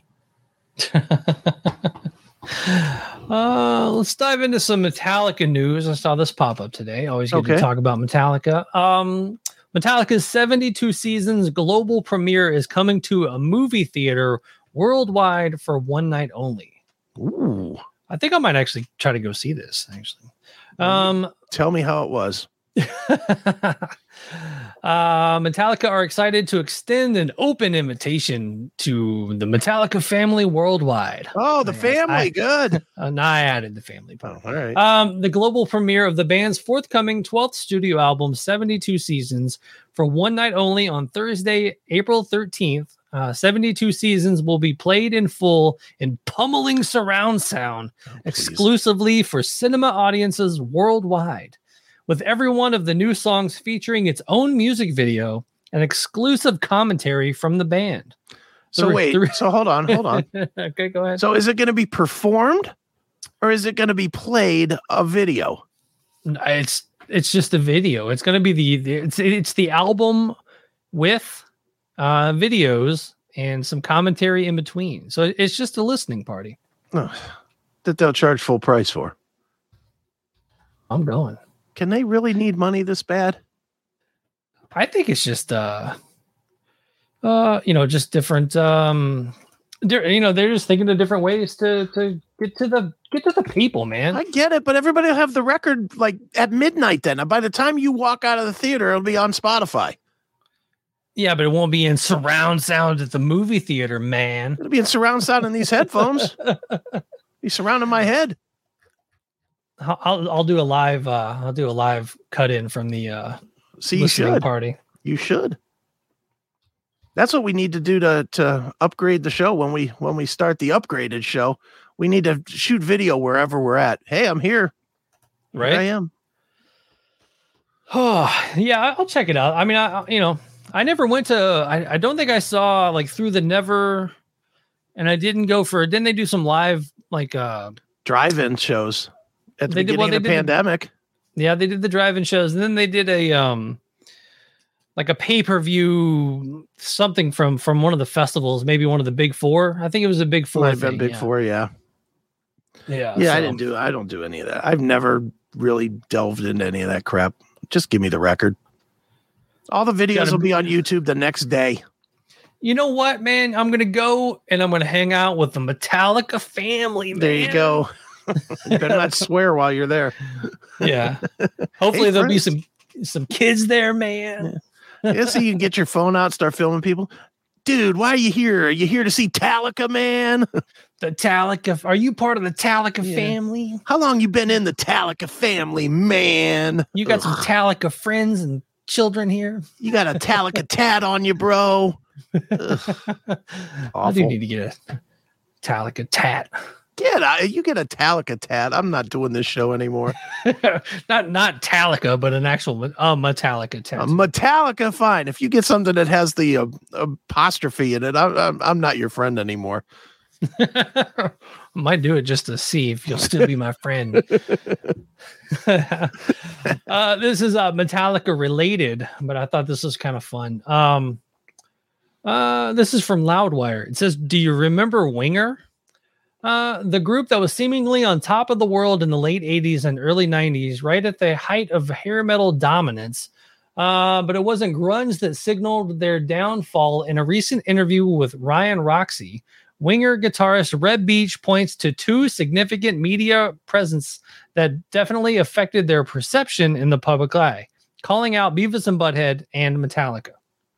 C: Uh, let's dive into some Metallica news. I saw this pop up today. Always good
D: Okay.
C: to talk about Metallica. Um, Metallica's seventy-two seasons global premiere is coming to a movie theater worldwide for one night only.
D: Ooh.
C: I think I might actually try to go see this. Actually, um,
D: Tell me how it was.
C: uh, Metallica are excited to extend an open invitation to the Metallica family worldwide.
D: Oh, the
C: I,
D: family,
C: I,
D: good.
C: Uh, no, I added the family part.
D: Oh, all right.
C: Um, the global premiere of the band's forthcoming twelfth studio album, seventy-two Seasons, for one night only on Thursday, April thirteenth. Uh, seventy-two Seasons will be played in full in pummeling surround sound
D: Oh,
C: exclusively for cinema audiences worldwide, with every one of the new songs featuring its own music video and exclusive commentary from the band.
D: So
C: The-
D: wait,
C: the-
D: so hold on, hold on.
C: Okay, go ahead.
D: So is it going to be performed or is it going to be played a video?
C: It's it's just a video. It's going to be the, the it's it's the album with uh videos and some commentary in between. So it's just a listening party.
D: Oh, that they'll charge full price for.
C: I'm going.
D: Can they really need money this bad?
C: I think it's just uh uh you know just different um di- you know they're just thinking of different ways to to get to the get to the people, man.
D: I get it, but everybody will have the record like at midnight then. By the time you walk out of the theater, it'll be on Spotify.
C: Yeah, but it won't be in surround sound at the movie theater, man.
D: It'll be in surround sound in these headphones. Be surrounding my head.
C: I'll I'll I'll do a live uh I'll do a live cut in from the uh
D: See, you
C: listening
D: should.
C: party.
D: You should. That's what we need to do to to upgrade the show when we when we start the upgraded show. We need to shoot video wherever we're at. Hey, I'm here. Here
C: Right?
D: I am.
C: Oh, yeah, I'll check it out. I mean, I, you know, I never went to, I, I don't think I saw like Through the Never, and I didn't go for, didn't they do some live, like, uh,
D: Drive-in shows at the
C: They did-
D: beginning
C: well,
D: of
C: they
D: the
C: did the-
D: pandemic.
C: yeah, they did the drive-in shows, and then they did a, um, like a pay-per-view something from, from one of the festivals, maybe one of the big four. I think it was a big four.
D: Might have been
C: thing,
D: Big
C: yeah.
D: Four, yeah.
C: Yeah.
D: Yeah, I
C: so-
D: didn't do I don't do any of that. I've never really delved into any of that crap. Just give me the record. All the videos
C: Gotta
D: will
C: be-
D: be on YouTube the next day.
C: You know what, man? I'm going to go and I'm going to hang out with the Metallica family, man.
D: There you go. You better not swear while you're there.
C: Yeah. Hopefully
D: Hey,
C: there'll be
D: friends.
C: some some kids there, man.
D: Yeah, so you can get your phone out, start filming people. Dude, why are you here? Are you here to see Talica, man?
C: The Talica. Are you part of the Talica
D: Yeah.
C: family?
D: How long you been in the Talica family, man?
C: You got some
D: Ugh.
C: Talica friends and children here.
D: You got a Talica tat on you, bro. Ugh,
C: I do
D: awful.
C: need to get a Talica tat.
D: Get out. You get a Talica tat. I'm not doing this show anymore.
C: not not Talica, but an actual uh, Metallica tat.
D: Uh, Metallica, fine. If you get something that has the uh, apostrophe in it, I'm, I'm I'm not your friend anymore.
C: Might do it just to see if you'll still be my friend. uh, this is uh, Metallica related, but I thought this was kind of fun. Um, uh, this is from Loudwire. It says, "Do you remember Winger? Uh, the group that was seemingly on top of the world in the late eighties and early nineties, right at the height of hair metal dominance. Uh, but it wasn't grunge that signaled their downfall. In a recent interview with Ryan Roxy, Winger guitarist Reb Beach points to two significant media presence that definitely affected their perception in the public eye, calling out Beavis and Butthead and Metallica.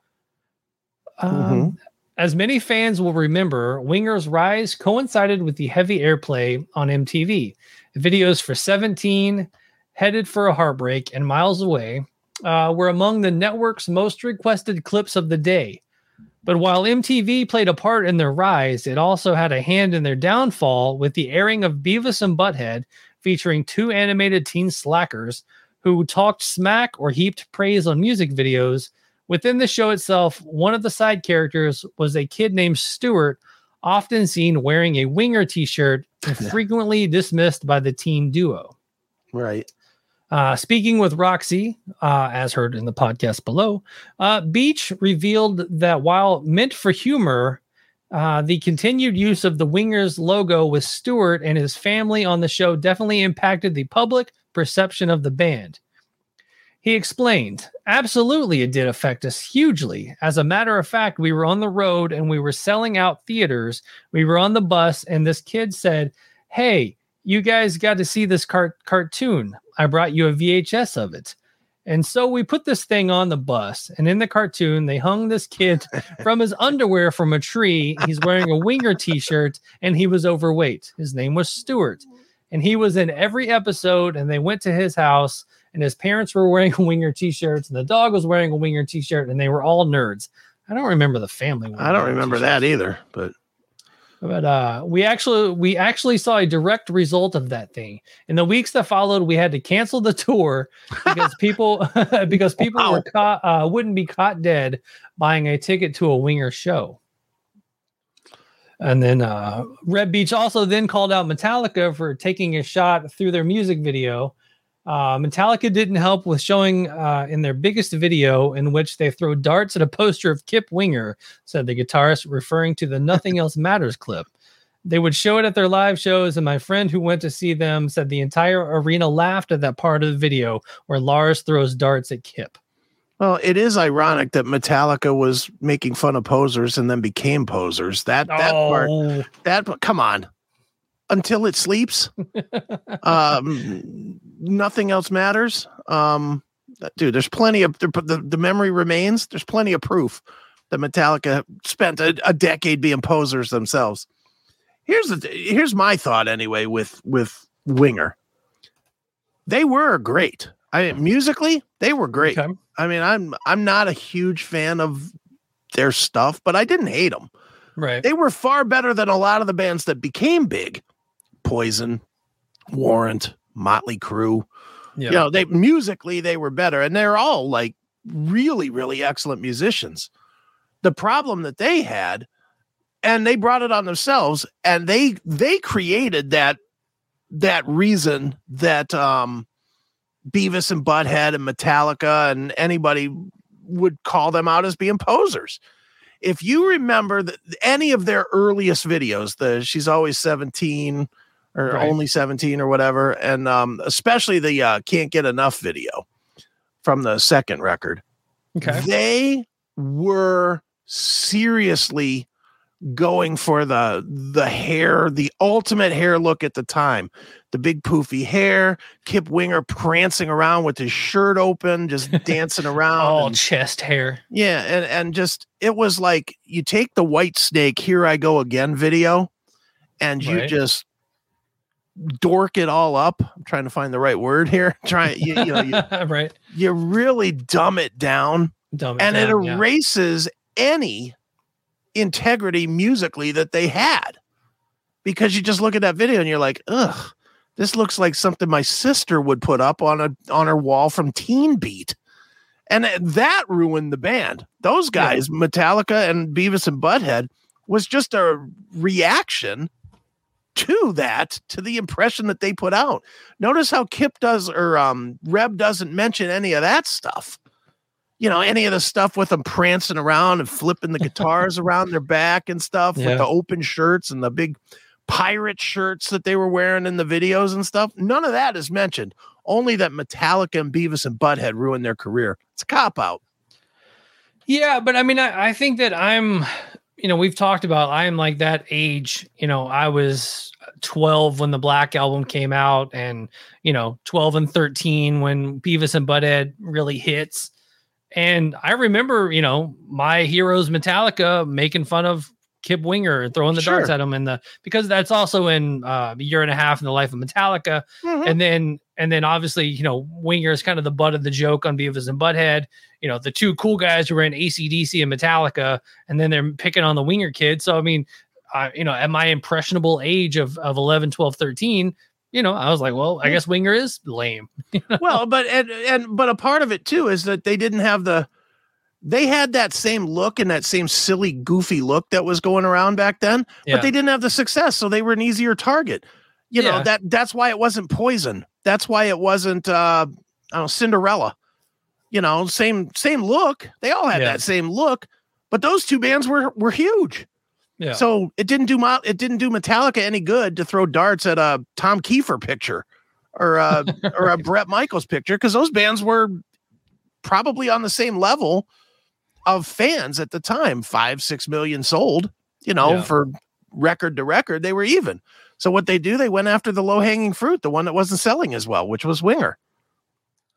C: Um, As many fans will remember, Winger's rise coincided with the heavy airplay on M T V. Videos for seventeen, Headed for a Heartbreak, and Miles Away uh, were among the network's most requested clips of the day. But while M T V played a part in their rise, it also had a hand in their downfall with the airing of Beavis and Butthead, featuring two animated teen slackers who talked smack or heaped praise on music videos. Within the show itself, one of the side characters was a kid named Stuart, often seen wearing a Winger t-shirt and frequently dismissed by the teen duo.
D: Right.
C: Uh, speaking with Roxy, uh, as heard in the podcast below, uh, Beach revealed that while meant for humor, uh, the continued use of the Wingers logo with Stewart and his family on the show definitely impacted the public perception of the band. He explained, absolutely, it did affect us hugely. As a matter of fact, we were on the road and we were selling out theaters. We were on the bus and this kid said, "Hey, you guys got to see this car- cartoon. I brought you a V H S of it." And so we put this thing on the bus, and in the cartoon, they hung this kid from his underwear from a tree. He's wearing a Winger t-shirt, and he was overweight. His name was Stuart, and he was in every episode, and they went to his house, and his parents were wearing Winger t-shirts, and the dog was wearing a Winger t-shirt, and they were all nerds. I don't remember the family.
D: I don't remember t-shirts. that either, but...
C: But uh, we actually we actually saw a direct result of that thing. In the weeks that followed, we had to cancel the tour because people because people wow. were caught uh, wouldn't be caught dead buying a ticket to a Winger show. And then uh, Red Beach also then called out Metallica for taking a shot through their music video. Uh, Metallica didn't help with showing uh, in their biggest video, in which they throw darts at a poster of Kip Winger, said the guitarist, referring to the Nothing Else Matters clip. They would show it at their live shows, and my friend who went to see them said the entire arena laughed at that part of the video where Lars throws darts at Kip.
D: Well, it is ironic that Metallica was making fun of posers and then became posers. That that
C: oh.
D: part, that come on. Until it sleeps, um, nothing else matters. Um, dude, there's plenty of the, the the memory remains. There's plenty of proof that Metallica spent a, a decade being posers themselves. Here's the here's my thought anyway with with Winger. They were great. I musically they were great. Okay. I mean, I'm I'm not a huge fan of their stuff, but I didn't hate them.
C: Right.
D: They were far better than a lot of the bands that became big. Poison, Warrant, Motley Crue. Yeah. You know, they musically they were better, and they're all like really, really excellent musicians. The problem that they had, and they brought it on themselves, and they they created that that reason that um, Beavis and Butthead and Metallica and anybody would call them out as being posers. If you remember that any of their earliest videos, the She's Always seventeen or right. Only seventeen or whatever, and um, especially the uh, Can't Get Enough video from the second record,
C: okay,
D: they were seriously going for the the hair, the ultimate hair look at the time. The big poofy hair, Kip Winger prancing around with his shirt open, just dancing around.
C: All
D: and,
C: chest hair.
D: Yeah, and, and just, it was like, you take the White Snake Here I Go Again video, and you right. just dork it all up. I'm trying to find the right word here. Try you, you know, you,
C: right.
D: You really dumb it down,
C: dumb it
D: and
C: down,
D: it erases yeah. any integrity musically that they had. Because you just look at that video and you're like, ugh. This looks like something my sister would put up on a on her wall from Teen Beat. And that ruined the band. Those guys, yeah. Metallica and Beavis and Butthead, was just a reaction to that, to the impression that they put out. Notice how Kip does, or um, Reb doesn't mention any of that stuff. You know, any of the stuff with them prancing around and flipping the guitars around their back and stuff yeah. with the open shirts and the big pirate shirts that they were wearing in the videos and stuff. None of that is mentioned. Only that Metallica and Beavis and Butthead ruined their career. It's a cop out.
C: Yeah, but I mean, I, I think that I'm, you know, we've talked about I'm like that age. You know, I was twelve when the Black Album came out, and you know, twelve and thirteen when Beavis and Butthead really hits. And I remember, you know, my heroes Metallica making fun of Kip Winger and throwing the sure. darts at him, and the because that's also in uh, a year and a half in the life of Metallica, mm-hmm. and then and then obviously you know Winger is kind of the butt of the joke on Beavis and Butthead. You know the two cool guys who were in A C D C and Metallica, and then they're picking on the Winger kid. So I mean, uh, you know, at my impressionable age of of eleven, twelve, thirteen, you know, I was like, well, I guess Winger is lame. You know?
D: Well, but and and but a part of it too is that they didn't have the. They had that same look and that same silly, goofy look that was going around back then, yeah. but they didn't have the success, so they were an easier target. You yeah. know, that that's why it wasn't Poison. That's why it wasn't uh, I don't know, Cinderella. You know, same same look. They all had yeah. that same look, but those two bands were were huge.
C: Yeah.
D: So it didn't do it didn't do Metallica any good to throw darts at a Tom Kiefer picture or a, or a Bret Michaels picture, because those bands were probably on the same level of fans at the time. Five, six million sold, you know, yeah. for record to record, they were even. So what they do, they went after the low hanging fruit, the one that wasn't selling as well, which was Winger.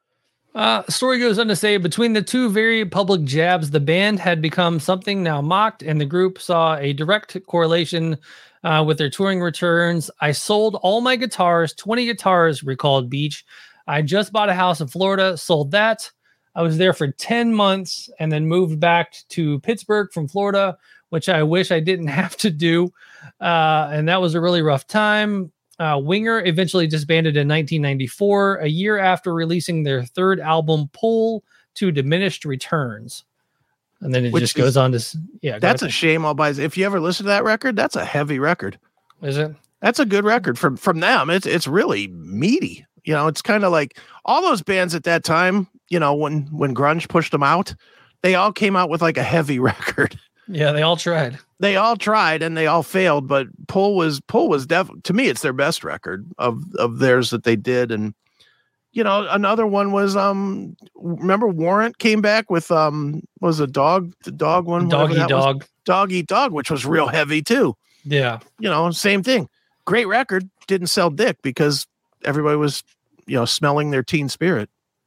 C: Uh, story goes on to say, between the two very public jabs, the band had become something now mocked, and the group saw a direct correlation uh, with their touring returns. I sold all my guitars, twenty guitars, recalled Beach. I just bought a house in Florida, sold that. I was there for ten months and then moved back to Pittsburgh from Florida, which I wish I didn't have to do. Uh, and that was a really rough time. Uh, Winger eventually disbanded in nineteen ninety-four, a year after releasing their third album, Pull, to Diminished Returns. And then it Which just is, goes on to, yeah.
D: That's a shame. All by if you ever listen to that record, that's a heavy record.
C: Is it?
D: That's a good record from from them. It's it's really meaty. You know, it's kind of like all those bands at that time. You know, when when grunge pushed them out, they all came out with like a heavy record.
C: Yeah, they all tried.
D: They all tried and they all failed. But Pull was Pull was definitely, to me, it's their best record of of theirs that they did. And you know, another one was um, remember Warrant came back with um, was a dog the dog one
C: Dog Eat Dog
D: was, Dog Eat Dog, which was real heavy too.
C: Yeah,
D: you know, same thing. Great record, didn't sell dick because everybody was, you know, smelling their Teen Spirit.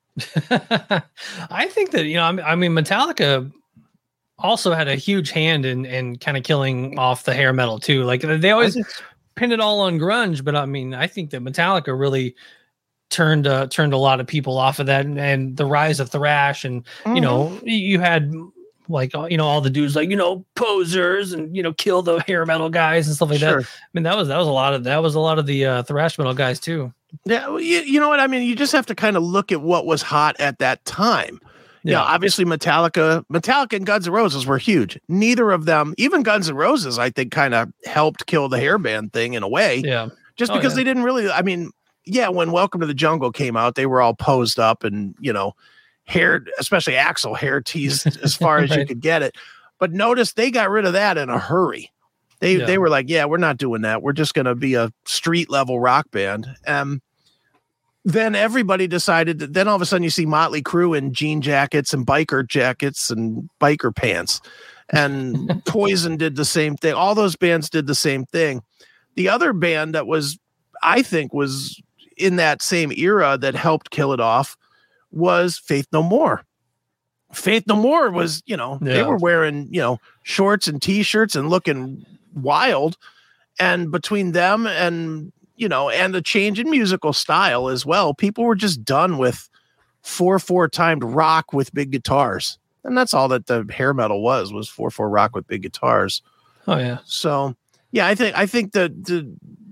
C: I think that, you know, I mean, Metallica also had a huge hand in in kind of killing off the hair metal too. Like they always pinned it all on grunge, but I mean, I think that Metallica really turned uh, turned a lot of people off of that, and, and the rise of thrash, and mm-hmm. you know, you had like, you know, all the dudes like, you know, posers and, you know, kill the hair metal guys and stuff like sure. that. I mean, that was that was a lot of that was a lot of the uh, thrash metal guys too.
D: Yeah, you, you know what I mean? You just have to kind of look at what was hot at that time. Yeah, you know, obviously Metallica, Metallica and Guns N' Roses were huge. Neither of them, even Guns N' Roses, I think kind of helped kill the hairband thing in a way.
C: Yeah.
D: Just
C: oh,
D: because
C: yeah.
D: they didn't really, I mean, yeah, when Welcome to the Jungle came out, they were all posed up and, you know, hair, especially Axl, hair teased as far as right. you could get it. But notice they got rid of that in a hurry. They yeah. they were like, yeah, we're not doing that. We're just going to be a street level rock band. Um, then everybody decided that then all of a sudden you see Motley Crue in jean jackets and biker jackets and biker pants, and Poison did the same thing. All those bands did the same thing. The other band that was, I think, was in that same era that helped kill it off was Faith No More. Faith No More was, you know, yeah. they were wearing, you know, shorts and t-shirts and looking wild. And between them and, you know, and the change in musical style as well, people were just done with four four timed rock with big guitars. And that's all that the hair metal was, was four four rock with big guitars.
C: Oh yeah.
D: So yeah, I think I think that the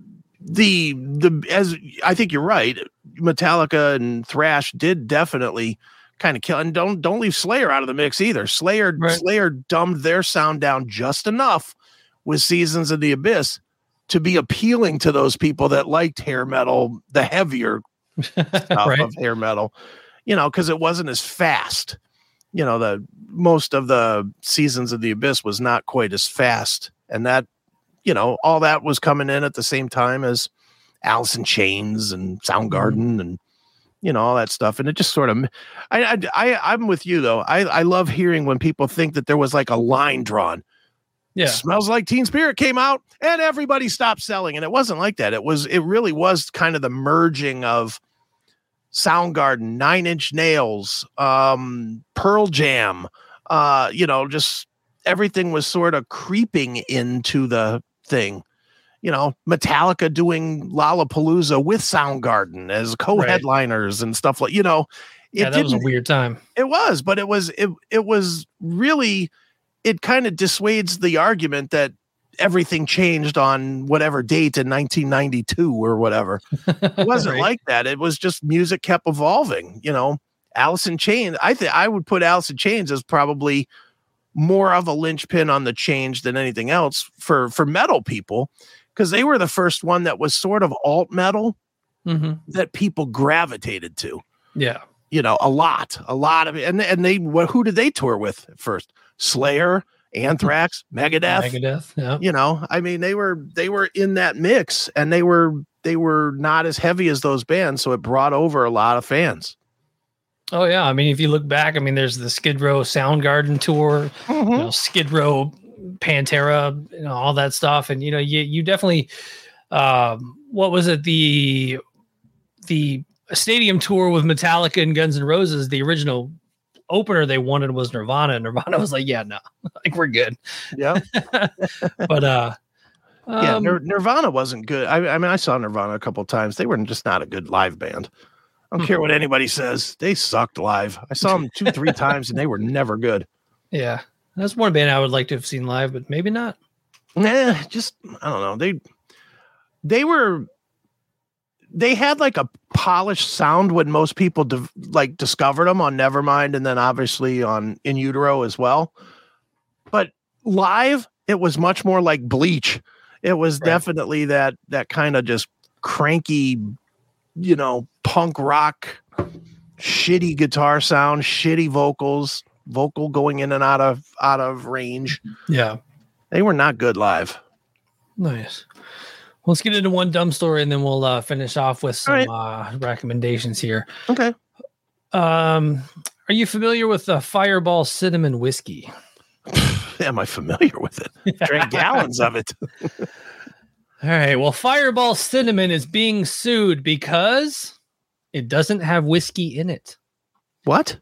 D: the the as I think you're right, Metallica and thrash did definitely kind of kill, and don't don't leave Slayer out of the mix either. Slayer right. Slayer dumbed their sound down just enough with Seasons of the Abyss to be appealing to those people that liked hair metal, the heavier stuff right. of hair metal, you know, because it wasn't as fast. You know, the most of the Seasons of the Abyss was not quite as fast, and that, you know, all that was coming in at the same time as Alice in Chains and Soundgarden mm-hmm. and, you know, all that stuff. And it just sort of, I, I, I, I'm with you though. I, I love hearing when people think that there was like a line drawn.
C: Yeah.
D: Smells Like Teen Spirit came out and everybody stopped selling. And it wasn't like that. It was, it really was kind of the merging of Soundgarden, Nine Inch Nails, um, Pearl Jam, uh, you know, just everything was sort of creeping into the thing. You know, Metallica doing Lollapalooza with Soundgarden as co-headliners right. and stuff like, you know, it
C: yeah, that was a weird time.
D: It was, but it was, it, it was really, it kind of dissuades the argument that everything changed on whatever date in nineteen ninety-two or whatever. It wasn't right. like that. It was just music kept evolving, you know. Alice in Chains, I think I would put Alice in Chains as probably more of a linchpin on the change than anything else for, for metal people, because they were the first one that was sort of alt metal mm-hmm. that people gravitated to.
C: Yeah.
D: You know, a lot, a lot of it. And, and they, what, who did they tour with at first? Slayer, Anthrax, Megadeth,
C: Megadeth. Yeah.
D: You know, I mean, they were, they were in that mix, and they were, they were not as heavy as those bands. So it brought over a lot of fans.
C: Oh yeah. I mean, if you look back, I mean, there's the Skid Row Soundgarden tour, mm-hmm. you know, Skid Row, Pantera, you know, all that stuff. And, you know, you, you definitely, um, what was it? The, the a stadium tour with Metallica and Guns N' Roses, the original opener they wanted was Nirvana. And Nirvana was like, yeah, no, like we're good.
D: Yeah.
C: But uh,
D: yeah,
C: um,
D: Nir- Nirvana wasn't good. I, I mean, I saw Nirvana a couple of times. They were just not a good live band. I don't care what anybody says. They sucked live. I saw them two, three times, and they were never good.
C: Yeah, that's one band I would like to have seen live, but maybe not.
D: Nah, just I don't know. They they were they had like a polished sound when most people di- like discovered them on Nevermind, and then obviously on In Utero as well. But live, it was much more like Bleach. It was right. definitely that that kind of just cranky, you know, punk rock, shitty guitar sound, shitty vocals, vocal going in and out of out of range.
C: Yeah.
D: They were not good live.
C: Nice. Let's get into one dumb story and then we'll uh, finish off with some
D: right.
C: uh, recommendations here.
D: Okay.
C: Um, are you familiar with the Fireball Cinnamon Whiskey?
D: Am I familiar with it? Drank gallons of it.
C: All right. Well, Fireball Cinnamon is being sued because it doesn't have whiskey in it.
D: What?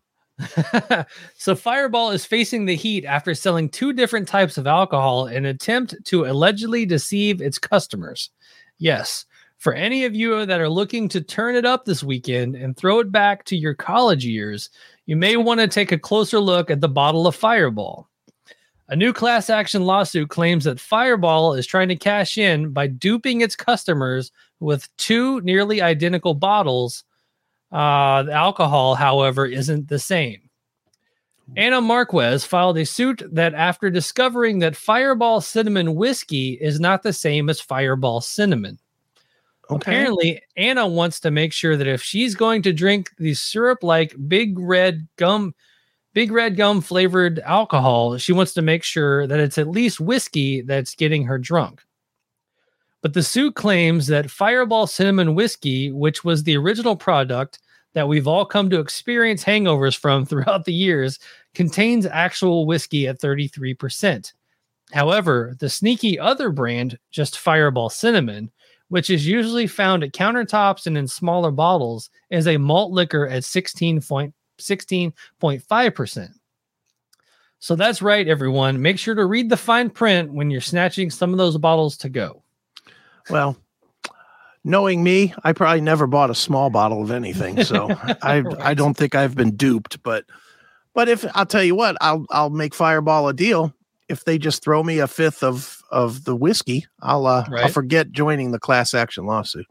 C: So Fireball is facing the heat after selling two different types of alcohol in an attempt to allegedly deceive its customers. Yes, for any of you that are looking to turn it up this weekend and throw it back to your college years, you may want to take a closer look at the bottle of Fireball. A new class action lawsuit claims that Fireball is trying to cash in by duping its customers with two nearly identical bottles. Uh, the alcohol, however, isn't the same. Anna Marquez filed a suit that after discovering that Fireball Cinnamon Whiskey is not the same as Fireball Cinnamon. Okay. Apparently, Anna wants to make sure that if she's going to drink the syrup-like big red gum, big red gum flavored alcohol, she wants to make sure that it's at least whiskey that's getting her drunk. But the suit claims that Fireball Cinnamon Whiskey, which was the original product that we've all come to experience hangovers from throughout the years, contains actual whiskey at thirty-three percent. However, the sneaky other brand, just Fireball Cinnamon, which is usually found at countertops and in smaller bottles, is a malt liquor at sixteen point five percent. So that's right, everyone. Make sure to read the fine print when you're snatching some of those bottles to go.
D: Well, knowing me, I probably never bought a small bottle of anything, so I
C: Right.
D: I don't think I've been duped. But but if I'll tell you what, I'll I'll make Fireball a deal. If they just throw me a fifth of of the whiskey, I'll uh,
C: Right.
D: I'll forget joining the class action lawsuit.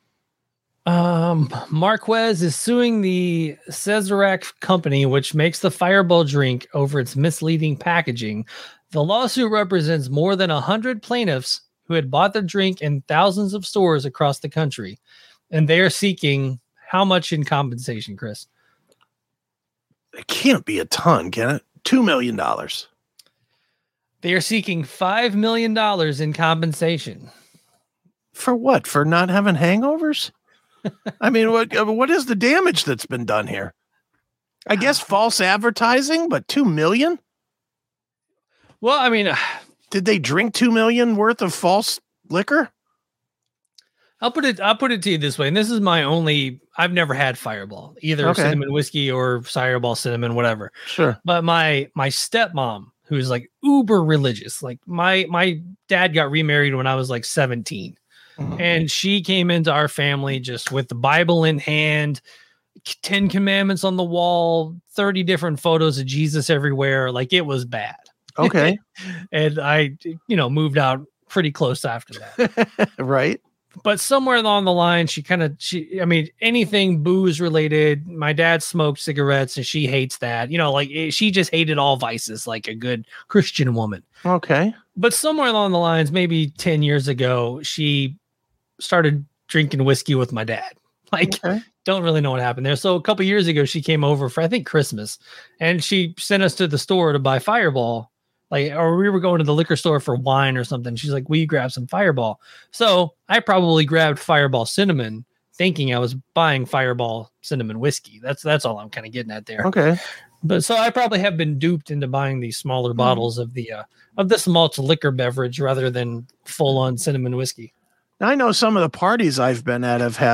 C: Um, Marquez is suing the Cesarac company, which makes the Fireball drink, over its misleading packaging. The lawsuit represents more than one hundred plaintiffs who had bought the drink in thousands of stores across the country. And they are seeking how much in compensation, Chris?
D: It can't be a ton, can it? Two million dollars.
C: They are seeking five million dollars in compensation.
D: For what? For not having hangovers? I mean, what what is the damage that's been done here? I guess false advertising, but two million?
C: Well, I mean,
D: Did they drink two million worth of false liquor?
C: I'll put it I'll put it to you this way. And this is my only I've never had Fireball, either
D: Okay.
C: cinnamon whiskey or Fireball cinnamon, whatever.
D: Sure.
C: But my my stepmom, who's like uber religious, like my my dad got remarried when I was like seventeen.
D: Mhm.
C: And she came into our family just with the Bible in hand, Ten Commandments on the wall, thirty different photos of Jesus everywhere. Like it was bad.
D: Okay.
C: And I, you know, moved out pretty close after that.
D: Right.
C: But somewhere along the line, she kind of, she, I mean, anything booze related. My dad smoked cigarettes and she hates that. You know, like it, she just hated all vices like a good Christian woman.
D: Okay.
C: But somewhere along the lines, maybe ten years ago, she started drinking whiskey with my dad. Like,
D: Okay.
C: don't really know what happened there. So a couple years ago, she came over for, I think, Christmas, and she sent us to the store to buy Fireball. Like, or we were going to the liquor store for wine or something. She's like, will you grab some Fireball? So I probably grabbed Fireball Cinnamon, thinking I was buying Fireball Cinnamon whiskey. That's that's all I'm kind of getting at there.
D: Okay.
C: But so I probably have been duped into buying these smaller bottles of the uh, of this malt liquor beverage rather than full on cinnamon whiskey.
D: I know some of the parties I've been at have had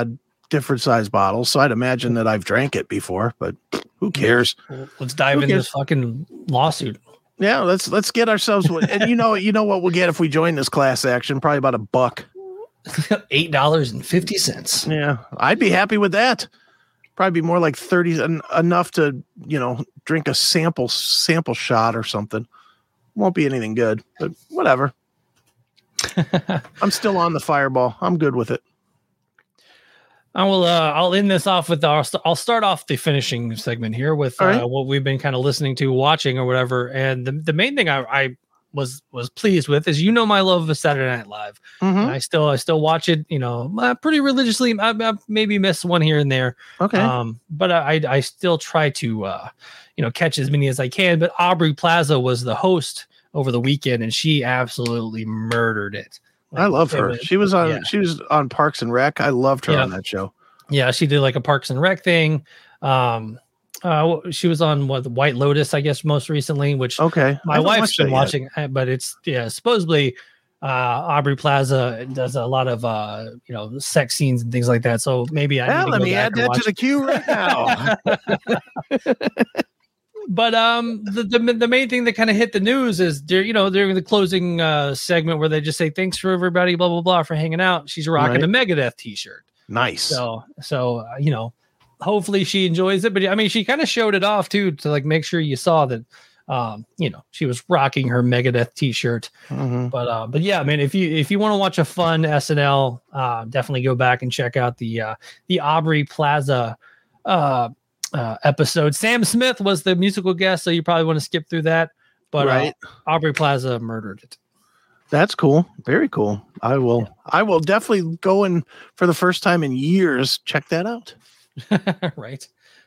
D: different size bottles, so I'd imagine that I've drank it before, but who cares?
C: Let's dive into this fucking lawsuit.
D: Yeah, let's let's get ourselves. And you know, you know what we'll get if we join this class action? Probably about a buck.
C: Eight dollars and fifty cents.
D: Yeah, I'd be happy with that. Probably be more like thirty, en- enough to you know drink a sample sample shot or something. Won't be anything good, but whatever. I'm still on the Fireball. I'm good with it.
C: I will. Uh, I'll end this off with our. I'll start off the finishing segment here with uh,
D: right.
C: what we've been kind of listening to, watching, or whatever. And the, the main thing I, I was was pleased with is, you know, my love of Saturday Night Live.
D: Mm-hmm.
C: And I still I still watch it. You know, uh, pretty religiously. I, I maybe miss one here and there.
D: Okay.
C: Um, but I I still try to uh, you know, catch as many as I can. But Aubrey Plaza was the host over the weekend, and she absolutely murdered it.
D: I love her.
C: Was,
D: she was on.
C: yeah.
D: She was on Parks and Rec. I loved her
C: yeah.
D: on that show.
C: Yeah, she did like a Parks and Rec thing. Um, uh, she was on what the White Lotus, I guess, most recently. Which
D: okay,
C: my wife's been watching, yet. But it's yeah, supposedly uh, Aubrey Plaza does a lot of uh, you know, sex scenes and things like that. So maybe I
D: yeah,
C: need to
D: let
C: go
D: me
C: back
D: add
C: and
D: that
C: watch
D: to the queue right now.
C: But um, the, the the main thing that kind of hit the news is, you know, during the closing uh, segment where they just say thanks for everybody, blah blah blah, for hanging out. She's rocking
D: right.
C: a Megadeth T-shirt.
D: Nice.
C: So so uh, you know, hopefully she enjoys it. But I mean, she kind of showed it off too, to like make sure you saw that. Um, you know, she was rocking her Megadeth T-shirt.
D: Mm-hmm.
C: But uh, but yeah, man, if you if you want to watch a fun S N L, uh, definitely go back and check out the uh, the Aubrey Plaza. Uh, Uh, episode. Sam Smith was the musical guest, so you probably want to skip through that. But
D: right.
C: uh, Aubrey Plaza murdered it.
D: That's cool. Very cool. I will. Yeah. I will definitely go and for the first time in years check that out.
C: Right.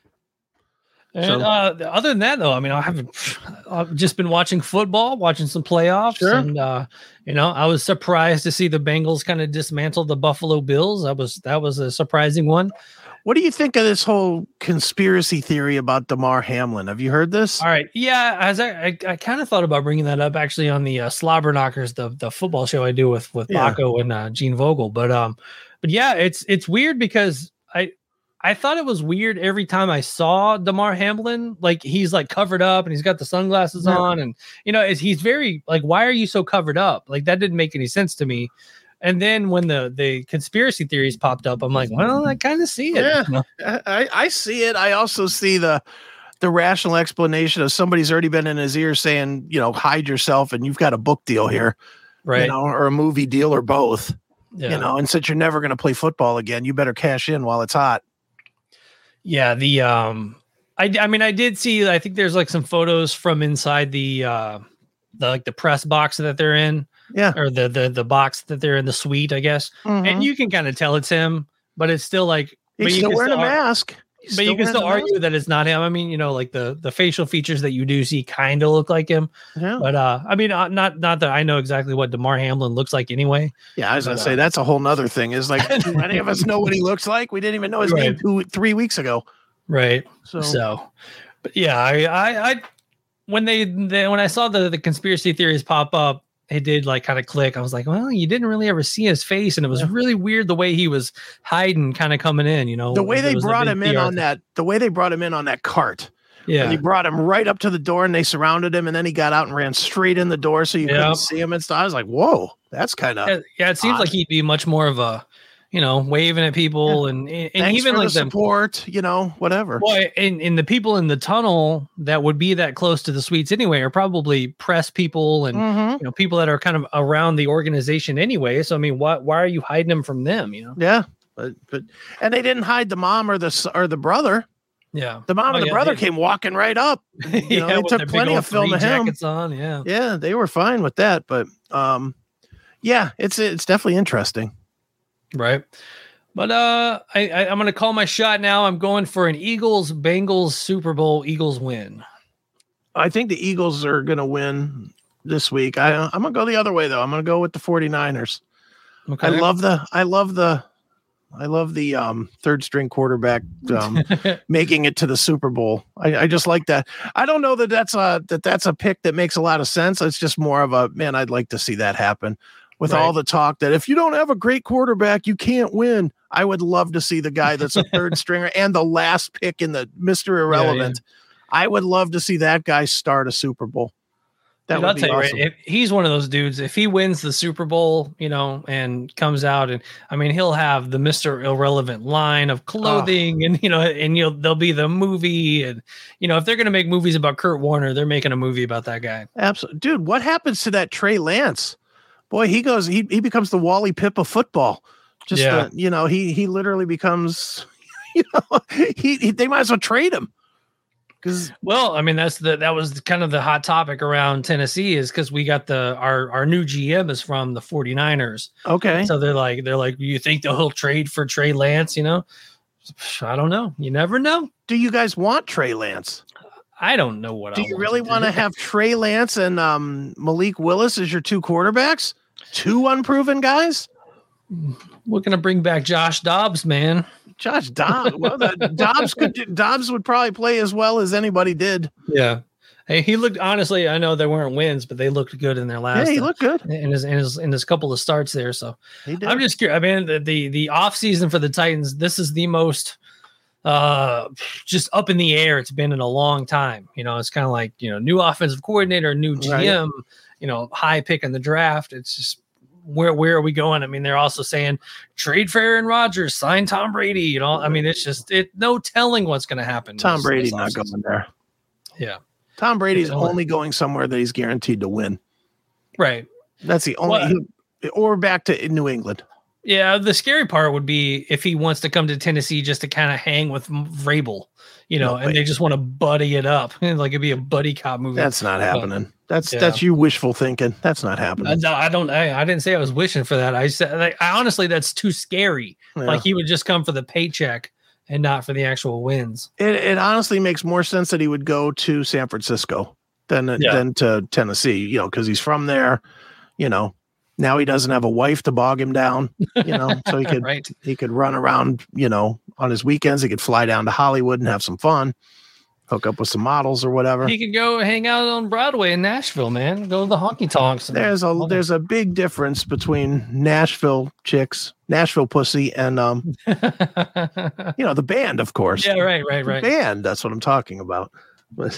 C: And so, uh, other than that, though, I mean, I haven't. I've just been watching football, watching some playoffs,
D: sure.
C: and uh, you know, I was surprised to see the Bengals kind of dismantle the Buffalo Bills. That was that was a surprising one.
D: What do you think of this whole conspiracy theory about Damar Hamlin? Have you heard this?
C: All right. Yeah. As I, I, I kind of thought about bringing that up actually on the uh, Slobber Knockers, the, the football show I do with, with yeah. Baco and uh, Gene Vogel. But, um, but yeah, it's, it's weird because I, I thought it was weird every time I saw Damar Hamlin, like he's like covered up and he's got the sunglasses yeah. on and, you know, it's, he's very like, why are you so covered up? Like that didn't make any sense to me. And then when the, the conspiracy theories popped up, I'm like, well, I kind of see it.
D: Yeah,
C: you know?
D: I, I see it. I also see the the rational explanation of somebody's already been in his ear saying, you know, hide yourself and you've got a book deal here,
C: right?
D: You know, or a movie deal or both.
C: Yeah.
D: You know, and since you're never going to play football again, you better cash in while it's hot.
C: Yeah, the um, I I mean, I did see. I think there's like some photos from inside the uh, the like the press box that they're in.
D: Yeah.
C: Or the, the, the box that they're in, the suite, I guess. Mm-hmm. And you can kind of tell it's him, but it's still like,
D: he's
C: but you
D: still
C: can
D: wearing
C: still
D: a
C: ar-
D: mask. He's
C: but you can still argue mask. that it's not him. I mean, you know, like the, the facial features that you do see kind of look like him.
D: Yeah.
C: But uh, I mean, uh, not, not that I know exactly what Damar Hamlin looks like anyway.
D: Yeah. I was going to say,
C: uh,
D: that's a whole nother thing is like, do any of us know what he looks like? We didn't even know his right. name two, three weeks ago.
C: Right.
D: So,
C: so but yeah, I, I, I when they, they, when I saw the, the conspiracy theories pop up, it did like kind of click. I was like, well, you didn't really ever see his face. And it was yeah. really weird the way he was hiding, kind of coming in, you know,
D: the way they brought him in on that, the way they brought him in on that cart.
C: Yeah.
D: And he brought him right up to the door and they surrounded him. And then he got out and ran straight in the door. So you yep. couldn't see him and stuff. I was like, whoa, that's kind of,
C: yeah, yeah. It seems odd. Like he'd be much more of a, you know, waving at people yeah. and, and
D: Thanks
C: even
D: for
C: like
D: the support, you know, whatever.
C: Well, and, and the people in the tunnel that would be that close to the suites anyway are probably press people and
D: mm-hmm.
C: you know people that are kind of around the organization anyway. So I mean, why why are you hiding them from them? You know?
D: Yeah, but but and they didn't hide the mom or the or the brother.
C: Yeah,
D: the mom
C: oh,
D: and the
C: yeah,
D: brother
C: they,
D: came walking right up. You know,
C: yeah,
D: they took plenty of film of him.
C: On, yeah,
D: yeah, they were fine with that. But um, yeah, it's it's definitely interesting,
C: right? But uh, I, I, I'm going to call my shot now. I'm going for an Eagles Bengals Super Bowl. Eagles win.
D: I think the Eagles are going to win this week. I, I'm going to go the other way though. I'm going to go with the 49ers. Okay. I love the. I love the. I love the um, third string quarterback um, making it to the Super Bowl. I, I just like that. I don't know that that's a that that's a pick that makes a lot of sense. It's just more of a man. I'd like to see that happen. with
C: Right.
D: all the talk that if you don't have a great quarterback, you can't win. I would love to see the guy that's a third stringer and the last pick in the Mister Irrelevant. Yeah, yeah. I would love to see that guy start a Super Bowl. That
C: Dude,
D: would
C: I'll
D: be
C: tell
D: awesome.
C: you, right? If he's one of those dudes. If he wins the Super Bowl, you know, and comes out, and I mean, he'll have the Mister Irrelevant line of clothing, oh. and you know, and you'll there'll be the movie, and you know, if they're gonna make movies about Kurt Warner, they're making a movie about that guy.
D: Absolutely, dude. What happens to that Trey Lance? Boy, he goes, he he becomes the Wally Pipp of football. Just yeah. the, you know, he he literally becomes, you know, he, he they might as well trade him. Because
C: well, I mean, that's the that was kind of the hot topic around Tennessee is because we got the our our new G M is from the 49ers.
D: Okay,
C: so they're like they're like, you think they'll trade for Trey Lance? You know, I don't know. You never know.
D: Do you guys want Trey Lance?
C: I don't know what.
D: Do
C: I
D: you
C: want
D: really
C: to
D: want to have Trey Lance and um, Malik Willis as your two quarterbacks? Two unproven guys?
C: We're gonna bring back Josh Dobbs, man.
D: Josh Dobbs. Well, the, Dobbs could do, Dobbs would probably play as well as anybody did.
C: Yeah. Hey, he looked honestly. I know there weren't wins, but they looked good in their last.
D: Yeah, he looked good
C: in his in his in his couple of starts there. So
D: he did.
C: I'm just curious. I mean, the the the off season for the Titans. This is the most uh just up in the air it's been in a long time. You know, it's kind of like, you know, new offensive coordinator, new G M. Right. You know, high pick in the draft. It's just. Where where are we going? I mean, they're also saying trade for Aaron Rodgers, sign Tom Brady. You know, I mean, it's just it no telling what's going to happen.
D: Tom this, Brady's this not going there.
C: Yeah,
D: Tom Brady's only, only going somewhere that he's guaranteed to win.
C: Right.
D: That's the only. Well, or back to New England.
C: Yeah, the scary part would be if he wants to come to Tennessee just to kind of hang with Vrabel, you know, no, and they just want to buddy it up, like it'd be a buddy cop movie.
D: That's not happening. But, that's yeah. that's you wishful thinking. That's not happening.
C: I, I don't. I, I didn't say I was wishing for that. I said, like, I honestly, that's too scary. Yeah. Like he would just come for the paycheck and not for the actual wins.
D: It, it honestly makes more sense that he would go to San Francisco than yeah. than to Tennessee. You know, because he's from there. You know. Now he doesn't have a wife to bog him down, you know, so he could
C: right.
D: he could run around, you know, on his weekends. He could fly down to Hollywood and have some fun, hook up with some models or whatever.
C: He could go hang out on Broadway in Nashville, man. Go to the honky tonks.
D: There's a there's a big difference between Nashville chicks, Nashville pussy, and um, you know, the band, of course.
C: Yeah, right, right, right.
D: The band. That's what I'm talking about. But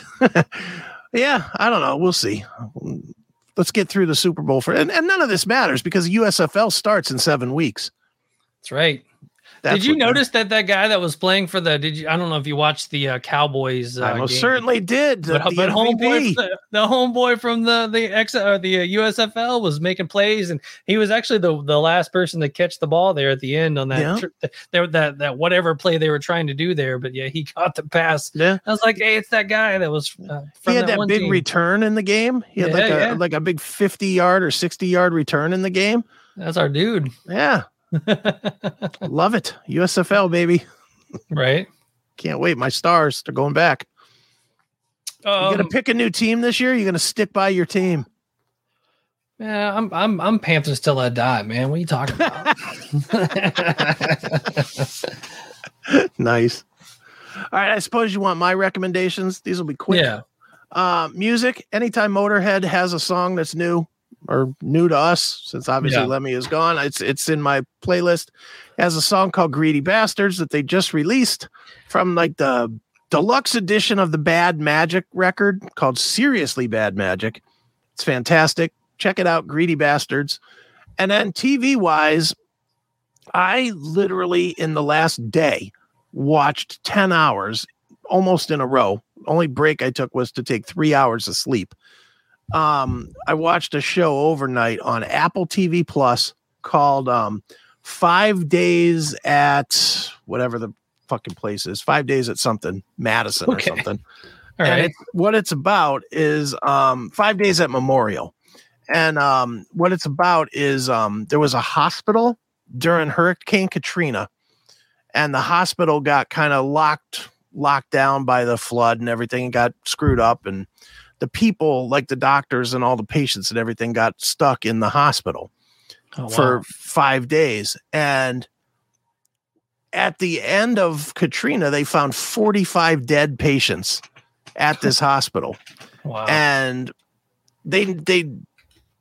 D: yeah, I don't know. We'll see. Let's get through the Super Bowl for and, and none of this matters because U S F L starts in seven weeks.
C: That's right. That's did you notice that that guy that was playing for the? Did you? I don't know if you watched the uh, Cowboys. Uh,
D: I most game. certainly did.
C: But, but homeboy, the, the homeboy from the the X or the uh, U S F L was making plays, and he was actually the the last person to catch the ball there at the end on that yeah. tri- there that that whatever play they were trying to do there. But yeah, he caught the pass.
D: Yeah,
C: I was like, hey, it's that guy that was. Uh, from
D: he had
C: that,
D: that big
C: team.
D: return in the game. He had yeah, like a yeah. like a big fifty yard or sixty yard return in the game.
C: That's our dude.
D: Yeah. Love it. U S F L, baby.
C: Right.
D: Can't wait. My Stars, they're going back. Um, you gonna pick a new team this year? You're gonna stick by your team.
C: Yeah, I'm I'm I'm Panthers till I die, man. What are you talking about?
D: Nice. All right, I suppose you want my recommendations. These will be quick.
C: Yeah.
D: Uh, music. Anytime Motorhead has a song that's new or new to us, since obviously yeah. Lemmy is gone, it's it's in my playlist. It has a song called Greedy Bastards that they just released from like the deluxe edition of the Bad Magic record called Seriously Bad Magic. It's fantastic. Check it out, Greedy Bastards. And then T V wise, I literally in the last day watched ten hours almost in a row. Only break I took was to take three hours of sleep. Um, I watched a show overnight on Apple T V Plus called um, Five Days at whatever the fucking place is. Five Days at something, Madison
C: okay.
D: or something.
C: All
D: and
C: right.
D: It's, what it's about is um, Five Days at Memorial. And um, what it's about is um, there was a hospital during Hurricane Katrina, and the hospital got kind of locked locked down by the flood and everything, and got screwed up, and the people, like the doctors and all the patients and everything, got stuck in the hospital oh, for wow. five days. And at the end of Katrina, they found forty-five dead patients at this hospital.
C: Wow.
D: And they they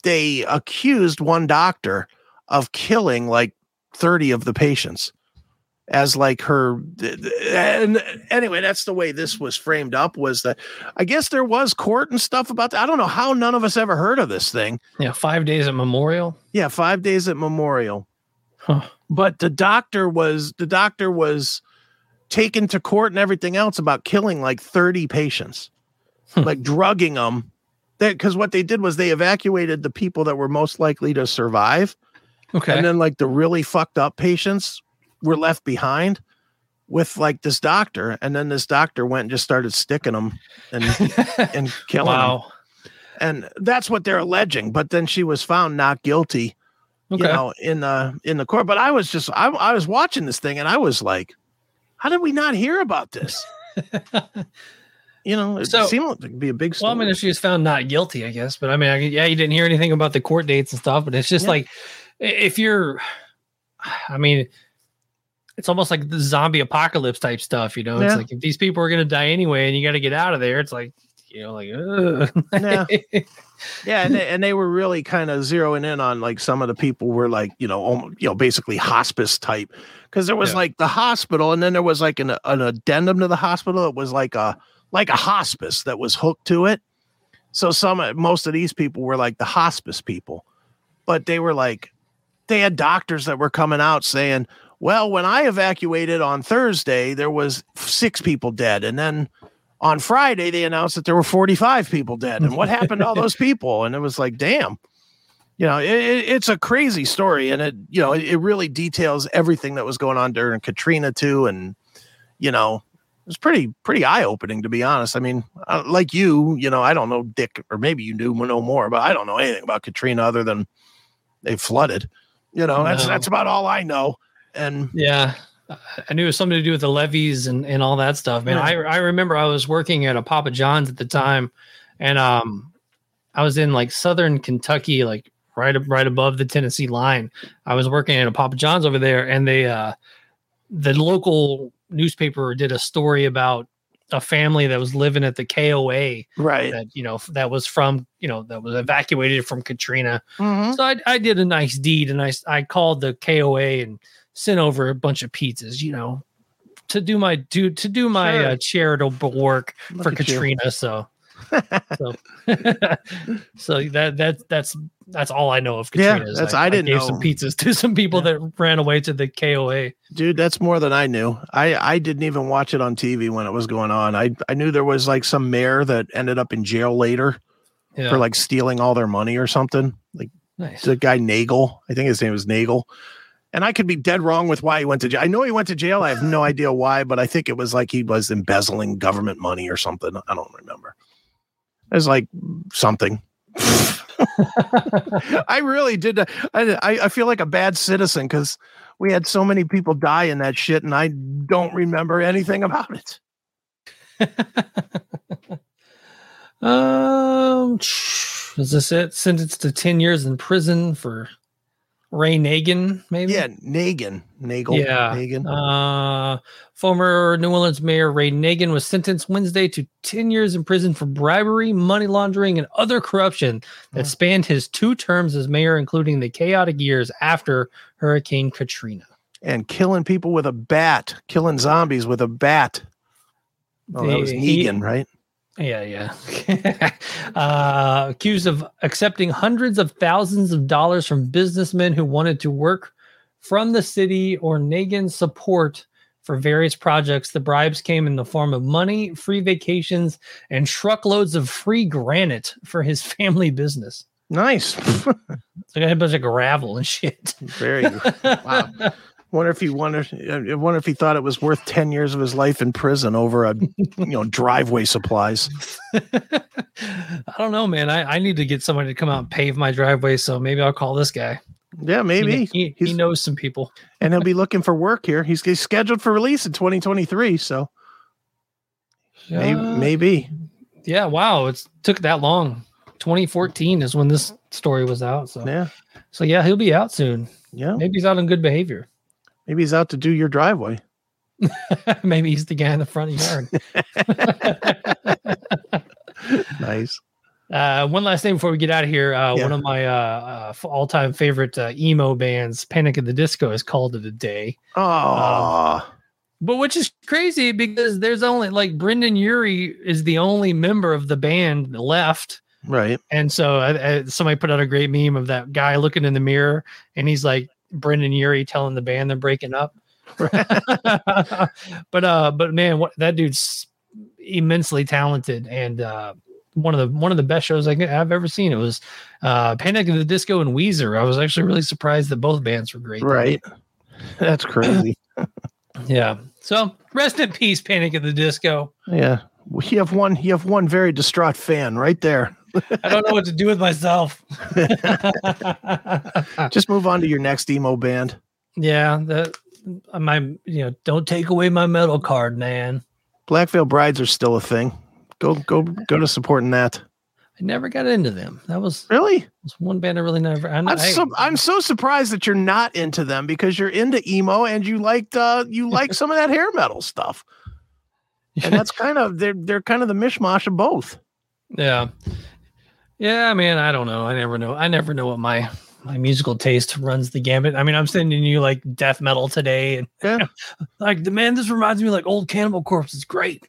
D: they accused one doctor of killing like thirty of the patients as like her. And anyway, that's the way this was framed up, was that I guess there was court and stuff about that. I don't know how none of us ever heard of this thing.
C: Yeah. Five days at Memorial.
D: Yeah. Five days at Memorial.
C: Huh.
D: But the doctor was, the doctor was taken to court and everything else about killing like thirty patients, like drugging them. Because what they did was they evacuated the people that were most likely to survive.
C: Okay.
D: And then like the really fucked up patients were left behind with like this doctor. And then this doctor went and just started sticking them and, and killing
C: wow.
D: them. And that's what they're alleging. But then she was found not guilty,
C: Okay.
D: you know, in the, in the court. But I was just, I, I was watching this thing and I was like, how did we not hear about this? You know, it
C: So-
D: seemed like it could be a big story.
C: Well, I mean, if she was found not guilty, I guess. But I mean, I, yeah, you didn't hear anything about the court dates and stuff. But it's just
D: Yeah.
C: like, i- if you're, I mean, it's almost like the zombie apocalypse type stuff. You know, it's
D: Yeah.
C: like if these people are going to die anyway, and you got to get out of there, it's like, you know, like, ugh.
D: Yeah. Yeah, and they, and they were really kind of zeroing in on like some of the people were like, you know, almost, you know, basically hospice type, because there was
C: Yeah.
D: like the hospital, and then there was like an an addendum to the hospital. It was like a like a hospice that was hooked to it. So some most of these people were like the hospice people, but they were like they had doctors that were coming out saying, well, when I evacuated on Thursday, there was six people dead, and then on Friday, they announced that there were forty-five people dead. And what happened to all those people? And it was like, damn, you know, it, it, it's a crazy story. And it, you know, it, it really details everything that was going on during Katrina too. And, you know, it was pretty, pretty eye opening, to be honest. I mean, uh, like you, you know, I don't know, Dick, or maybe you do know more, but I don't know anything about Katrina other than they flooded, you know, that's,
C: No.
D: that's about all I know. And
C: Yeah. I knew it was something to do with the levees and, and all that stuff, man.
D: Yeah.
C: I I remember I was working at a Papa John's at the time, and um, I was in like Southern Kentucky, like right up, right above the Tennessee line. I was working at a Papa John's over there, and they uh, the local newspaper did a story about a family that was living at the K O A
D: right.
C: that, you know, that was from, you know, that was evacuated from Katrina.
D: Mhm.
C: So I, I did a nice deed, and I, I called the K O A and sent over a bunch of pizzas, you know, to do my do to do my
D: Sure.
C: uh, charitable work
D: Look
C: for
D: at you.
C: Katrina. So, so, so that that that's that's all I know of
D: Yeah,
C: Katrina. is
D: that's- I didn't
C: gave
D: know.
C: some pizzas to some people
D: Yeah.
C: that ran away to the K O A.
D: Dude, that's more than I knew. I, I didn't even watch it on T V when it was going on. I, I knew there was like some mayor that ended up in jail later
C: Yeah,
D: for like stealing all their money or something. Like
C: nice.
D: the guy Nagel, I think his name was Nagel. And I could be dead wrong with why he went to jail. I know he went to jail. I have no idea why, but I think it was like he was embezzling government money or something. I don't remember. It was like something. I really did. I, I I feel like a bad citizen because we had so many people die in that shit, and I don't remember anything about it.
C: Um, is this it? Sentenced to ten years in prison for Ray Nagin, maybe?
D: Yeah, Nagin, Nagel,
C: Yeah.
D: Nagin.
C: Uh, former New Orleans Mayor Ray Nagin was sentenced Wednesday to ten years in prison for bribery, money laundering, and other corruption that
D: Hmm.
C: spanned his two terms as mayor, including the chaotic years after Hurricane Katrina.
D: And killing people with a bat, killing zombies with a bat. Oh, that was
C: He-
D: Negan, right?
C: Yeah, yeah. uh, accused of accepting hundreds of thousands of dollars from businessmen who wanted to work from the city or Nagin's support for various projects. The bribes came in the form of money, free vacations, and truckloads of free granite for his family business.
D: Nice.
C: So I had a bunch of gravel and shit.
D: Very wow. Wonder if he wondered. I wonder if he thought it was worth ten years of his life in prison over a, you know, driveway supplies.
C: I don't know, man. I, I need to get somebody to come out and pave my driveway. So maybe I'll call this guy.
D: Yeah, maybe.
C: He, he,
D: He's-
C: he knows some people.
D: and he'll be looking for work here. He's, he's scheduled for release in twenty twenty-three. So maybe,
C: Uh,
D: maybe.
C: Yeah, wow, it's took that long. twenty fourteen is when this story was out. So
D: Yeah,
C: so yeah, he'll be out soon.
D: yeah.
C: Maybe he's out on good behavior.
D: Maybe he's out to do your driveway.
C: Maybe he's the guy in the front yard.
D: Nice.
C: Uh, one last thing before we get out of here. Uh,
D: Yeah.
C: One of my uh, uh, all-time favorite uh, emo bands, Panic at the Disco, has called it a day.
D: Oh,
C: Um, but which is crazy because there's only like Brendan Urie is the only member of the band left.
D: right.
C: And so uh, uh, somebody put out a great meme of that guy looking in the mirror and he's like Brendan Urie telling the band they're breaking up. but uh, but man, what that dude's immensely talented and uh, one of the one of the best shows I could, I've ever seen. It was uh, Panic at the Disco and Weezer. I was actually really surprised that both bands were great.
D: Right. That's crazy.
C: Yeah. So rest in peace, Panic at the Disco.
D: Yeah. Well, you have one. You have one very distraught fan right there.
C: I don't know what to do with myself.
D: Just move on to your next emo band.
C: Yeah, that my you know, don't take away my metal card, man.
D: Black Veil Brides are still a thing. Go go go to supporting that.
C: I never got into them. That was,
D: Really?
C: was one band I really never. I,
D: I'm
C: I,
D: so I'm so surprised that you're not into them because you're into emo and you liked uh you like some of that hair metal stuff. And that's kind of they're they're kind of the mishmash of both.
C: yeah, yeah, man. I don't know. I never know. I never know what my my musical taste runs the gambit. I mean, I'm sending you like death metal today, and
D: Yeah.
C: like the man, this reminds me of, like old Cannibal Corpse. It's great.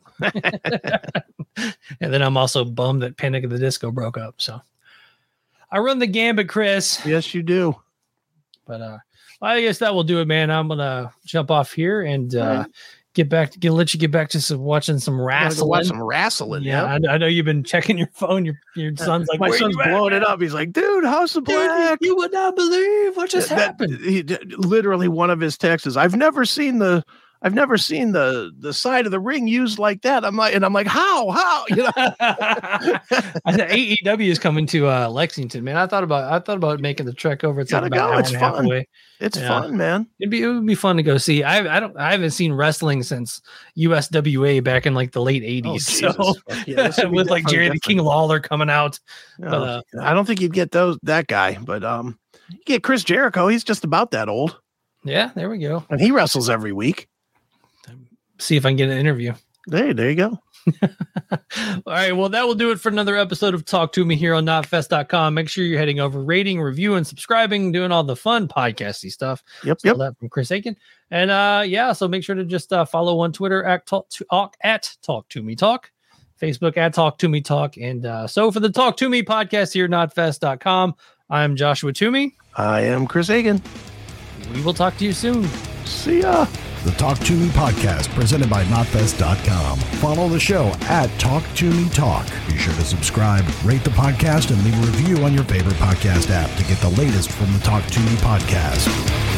C: And then I'm also bummed that Panic at the Disco broke up. So I run the gambit, Chris.
D: Yes, you do.
C: But uh, I guess that will do it, man. I'm gonna jump off here and uh,
D: Alright.
C: get back to get let you get back to some watching some
D: Gotta go
C: wrestling.
D: watch some wrestling.
C: Yeah,
D: Yeah.
C: I, I know you've been checking your phone. Your your son's like,
D: My
C: "Where
D: son's
C: you at,
D: blowing
C: man?"
D: it up. He's like, dude, House of
C: Dude,
D: Black.
C: you would not believe what just
D: That-
C: happened.
D: he- literally one of his texts is, I've never seen the I've never seen the the side of the ring used like that. I'm like, and I'm like, how, how, you know?
C: I said A E W is coming to uh, Lexington, man. I thought about I thought about making the trek over. It's like
D: Gotta
C: about
D: go.
C: an hour
D: It's
C: and a half
D: fun.
C: away.
D: It's
C: Yeah.
D: fun, man.
C: It'd be it would be fun to go see. I I don't I haven't seen wrestling since U S W A back in like the late eighties. so
D: Oh, Jesus. Yeah, this would be
C: with like
D: definitely
C: Jerry the King
D: different.
C: Lawler coming out.
D: No,
C: but, uh,
D: I don't think you'd get those that guy, but um, you get Chris Jericho. He's just about that old,
C: Yeah, there we go.
D: and he wrestles every week.
C: See if I can get an interview.
D: Hey, there you go.
C: All right. Well, that will do it for another episode of Talk to Me here on not fest dot com. Make sure you're heading over, rating, review, and subscribing, doing all the fun podcasty stuff.
D: Yep,
C: Stole
D: yep.
C: that from Chris Aiken. And uh, yeah, so make sure to just uh, follow on Twitter at talk to talk at Talk to Me Talk, Facebook at Talk to Me Talk. And uh, so for the Talk to Me podcast here, not fest dot com, I'm Joshua Toomey.
D: I am Chris Hagan.
C: We will talk to you soon.
D: See ya.
B: The Talk To Me podcast presented by not fest dot com. Follow the show at Talk To Me Talk. Be sure to subscribe, rate the podcast, and leave a review on your favorite podcast app to get the latest from the Talk To Me podcast.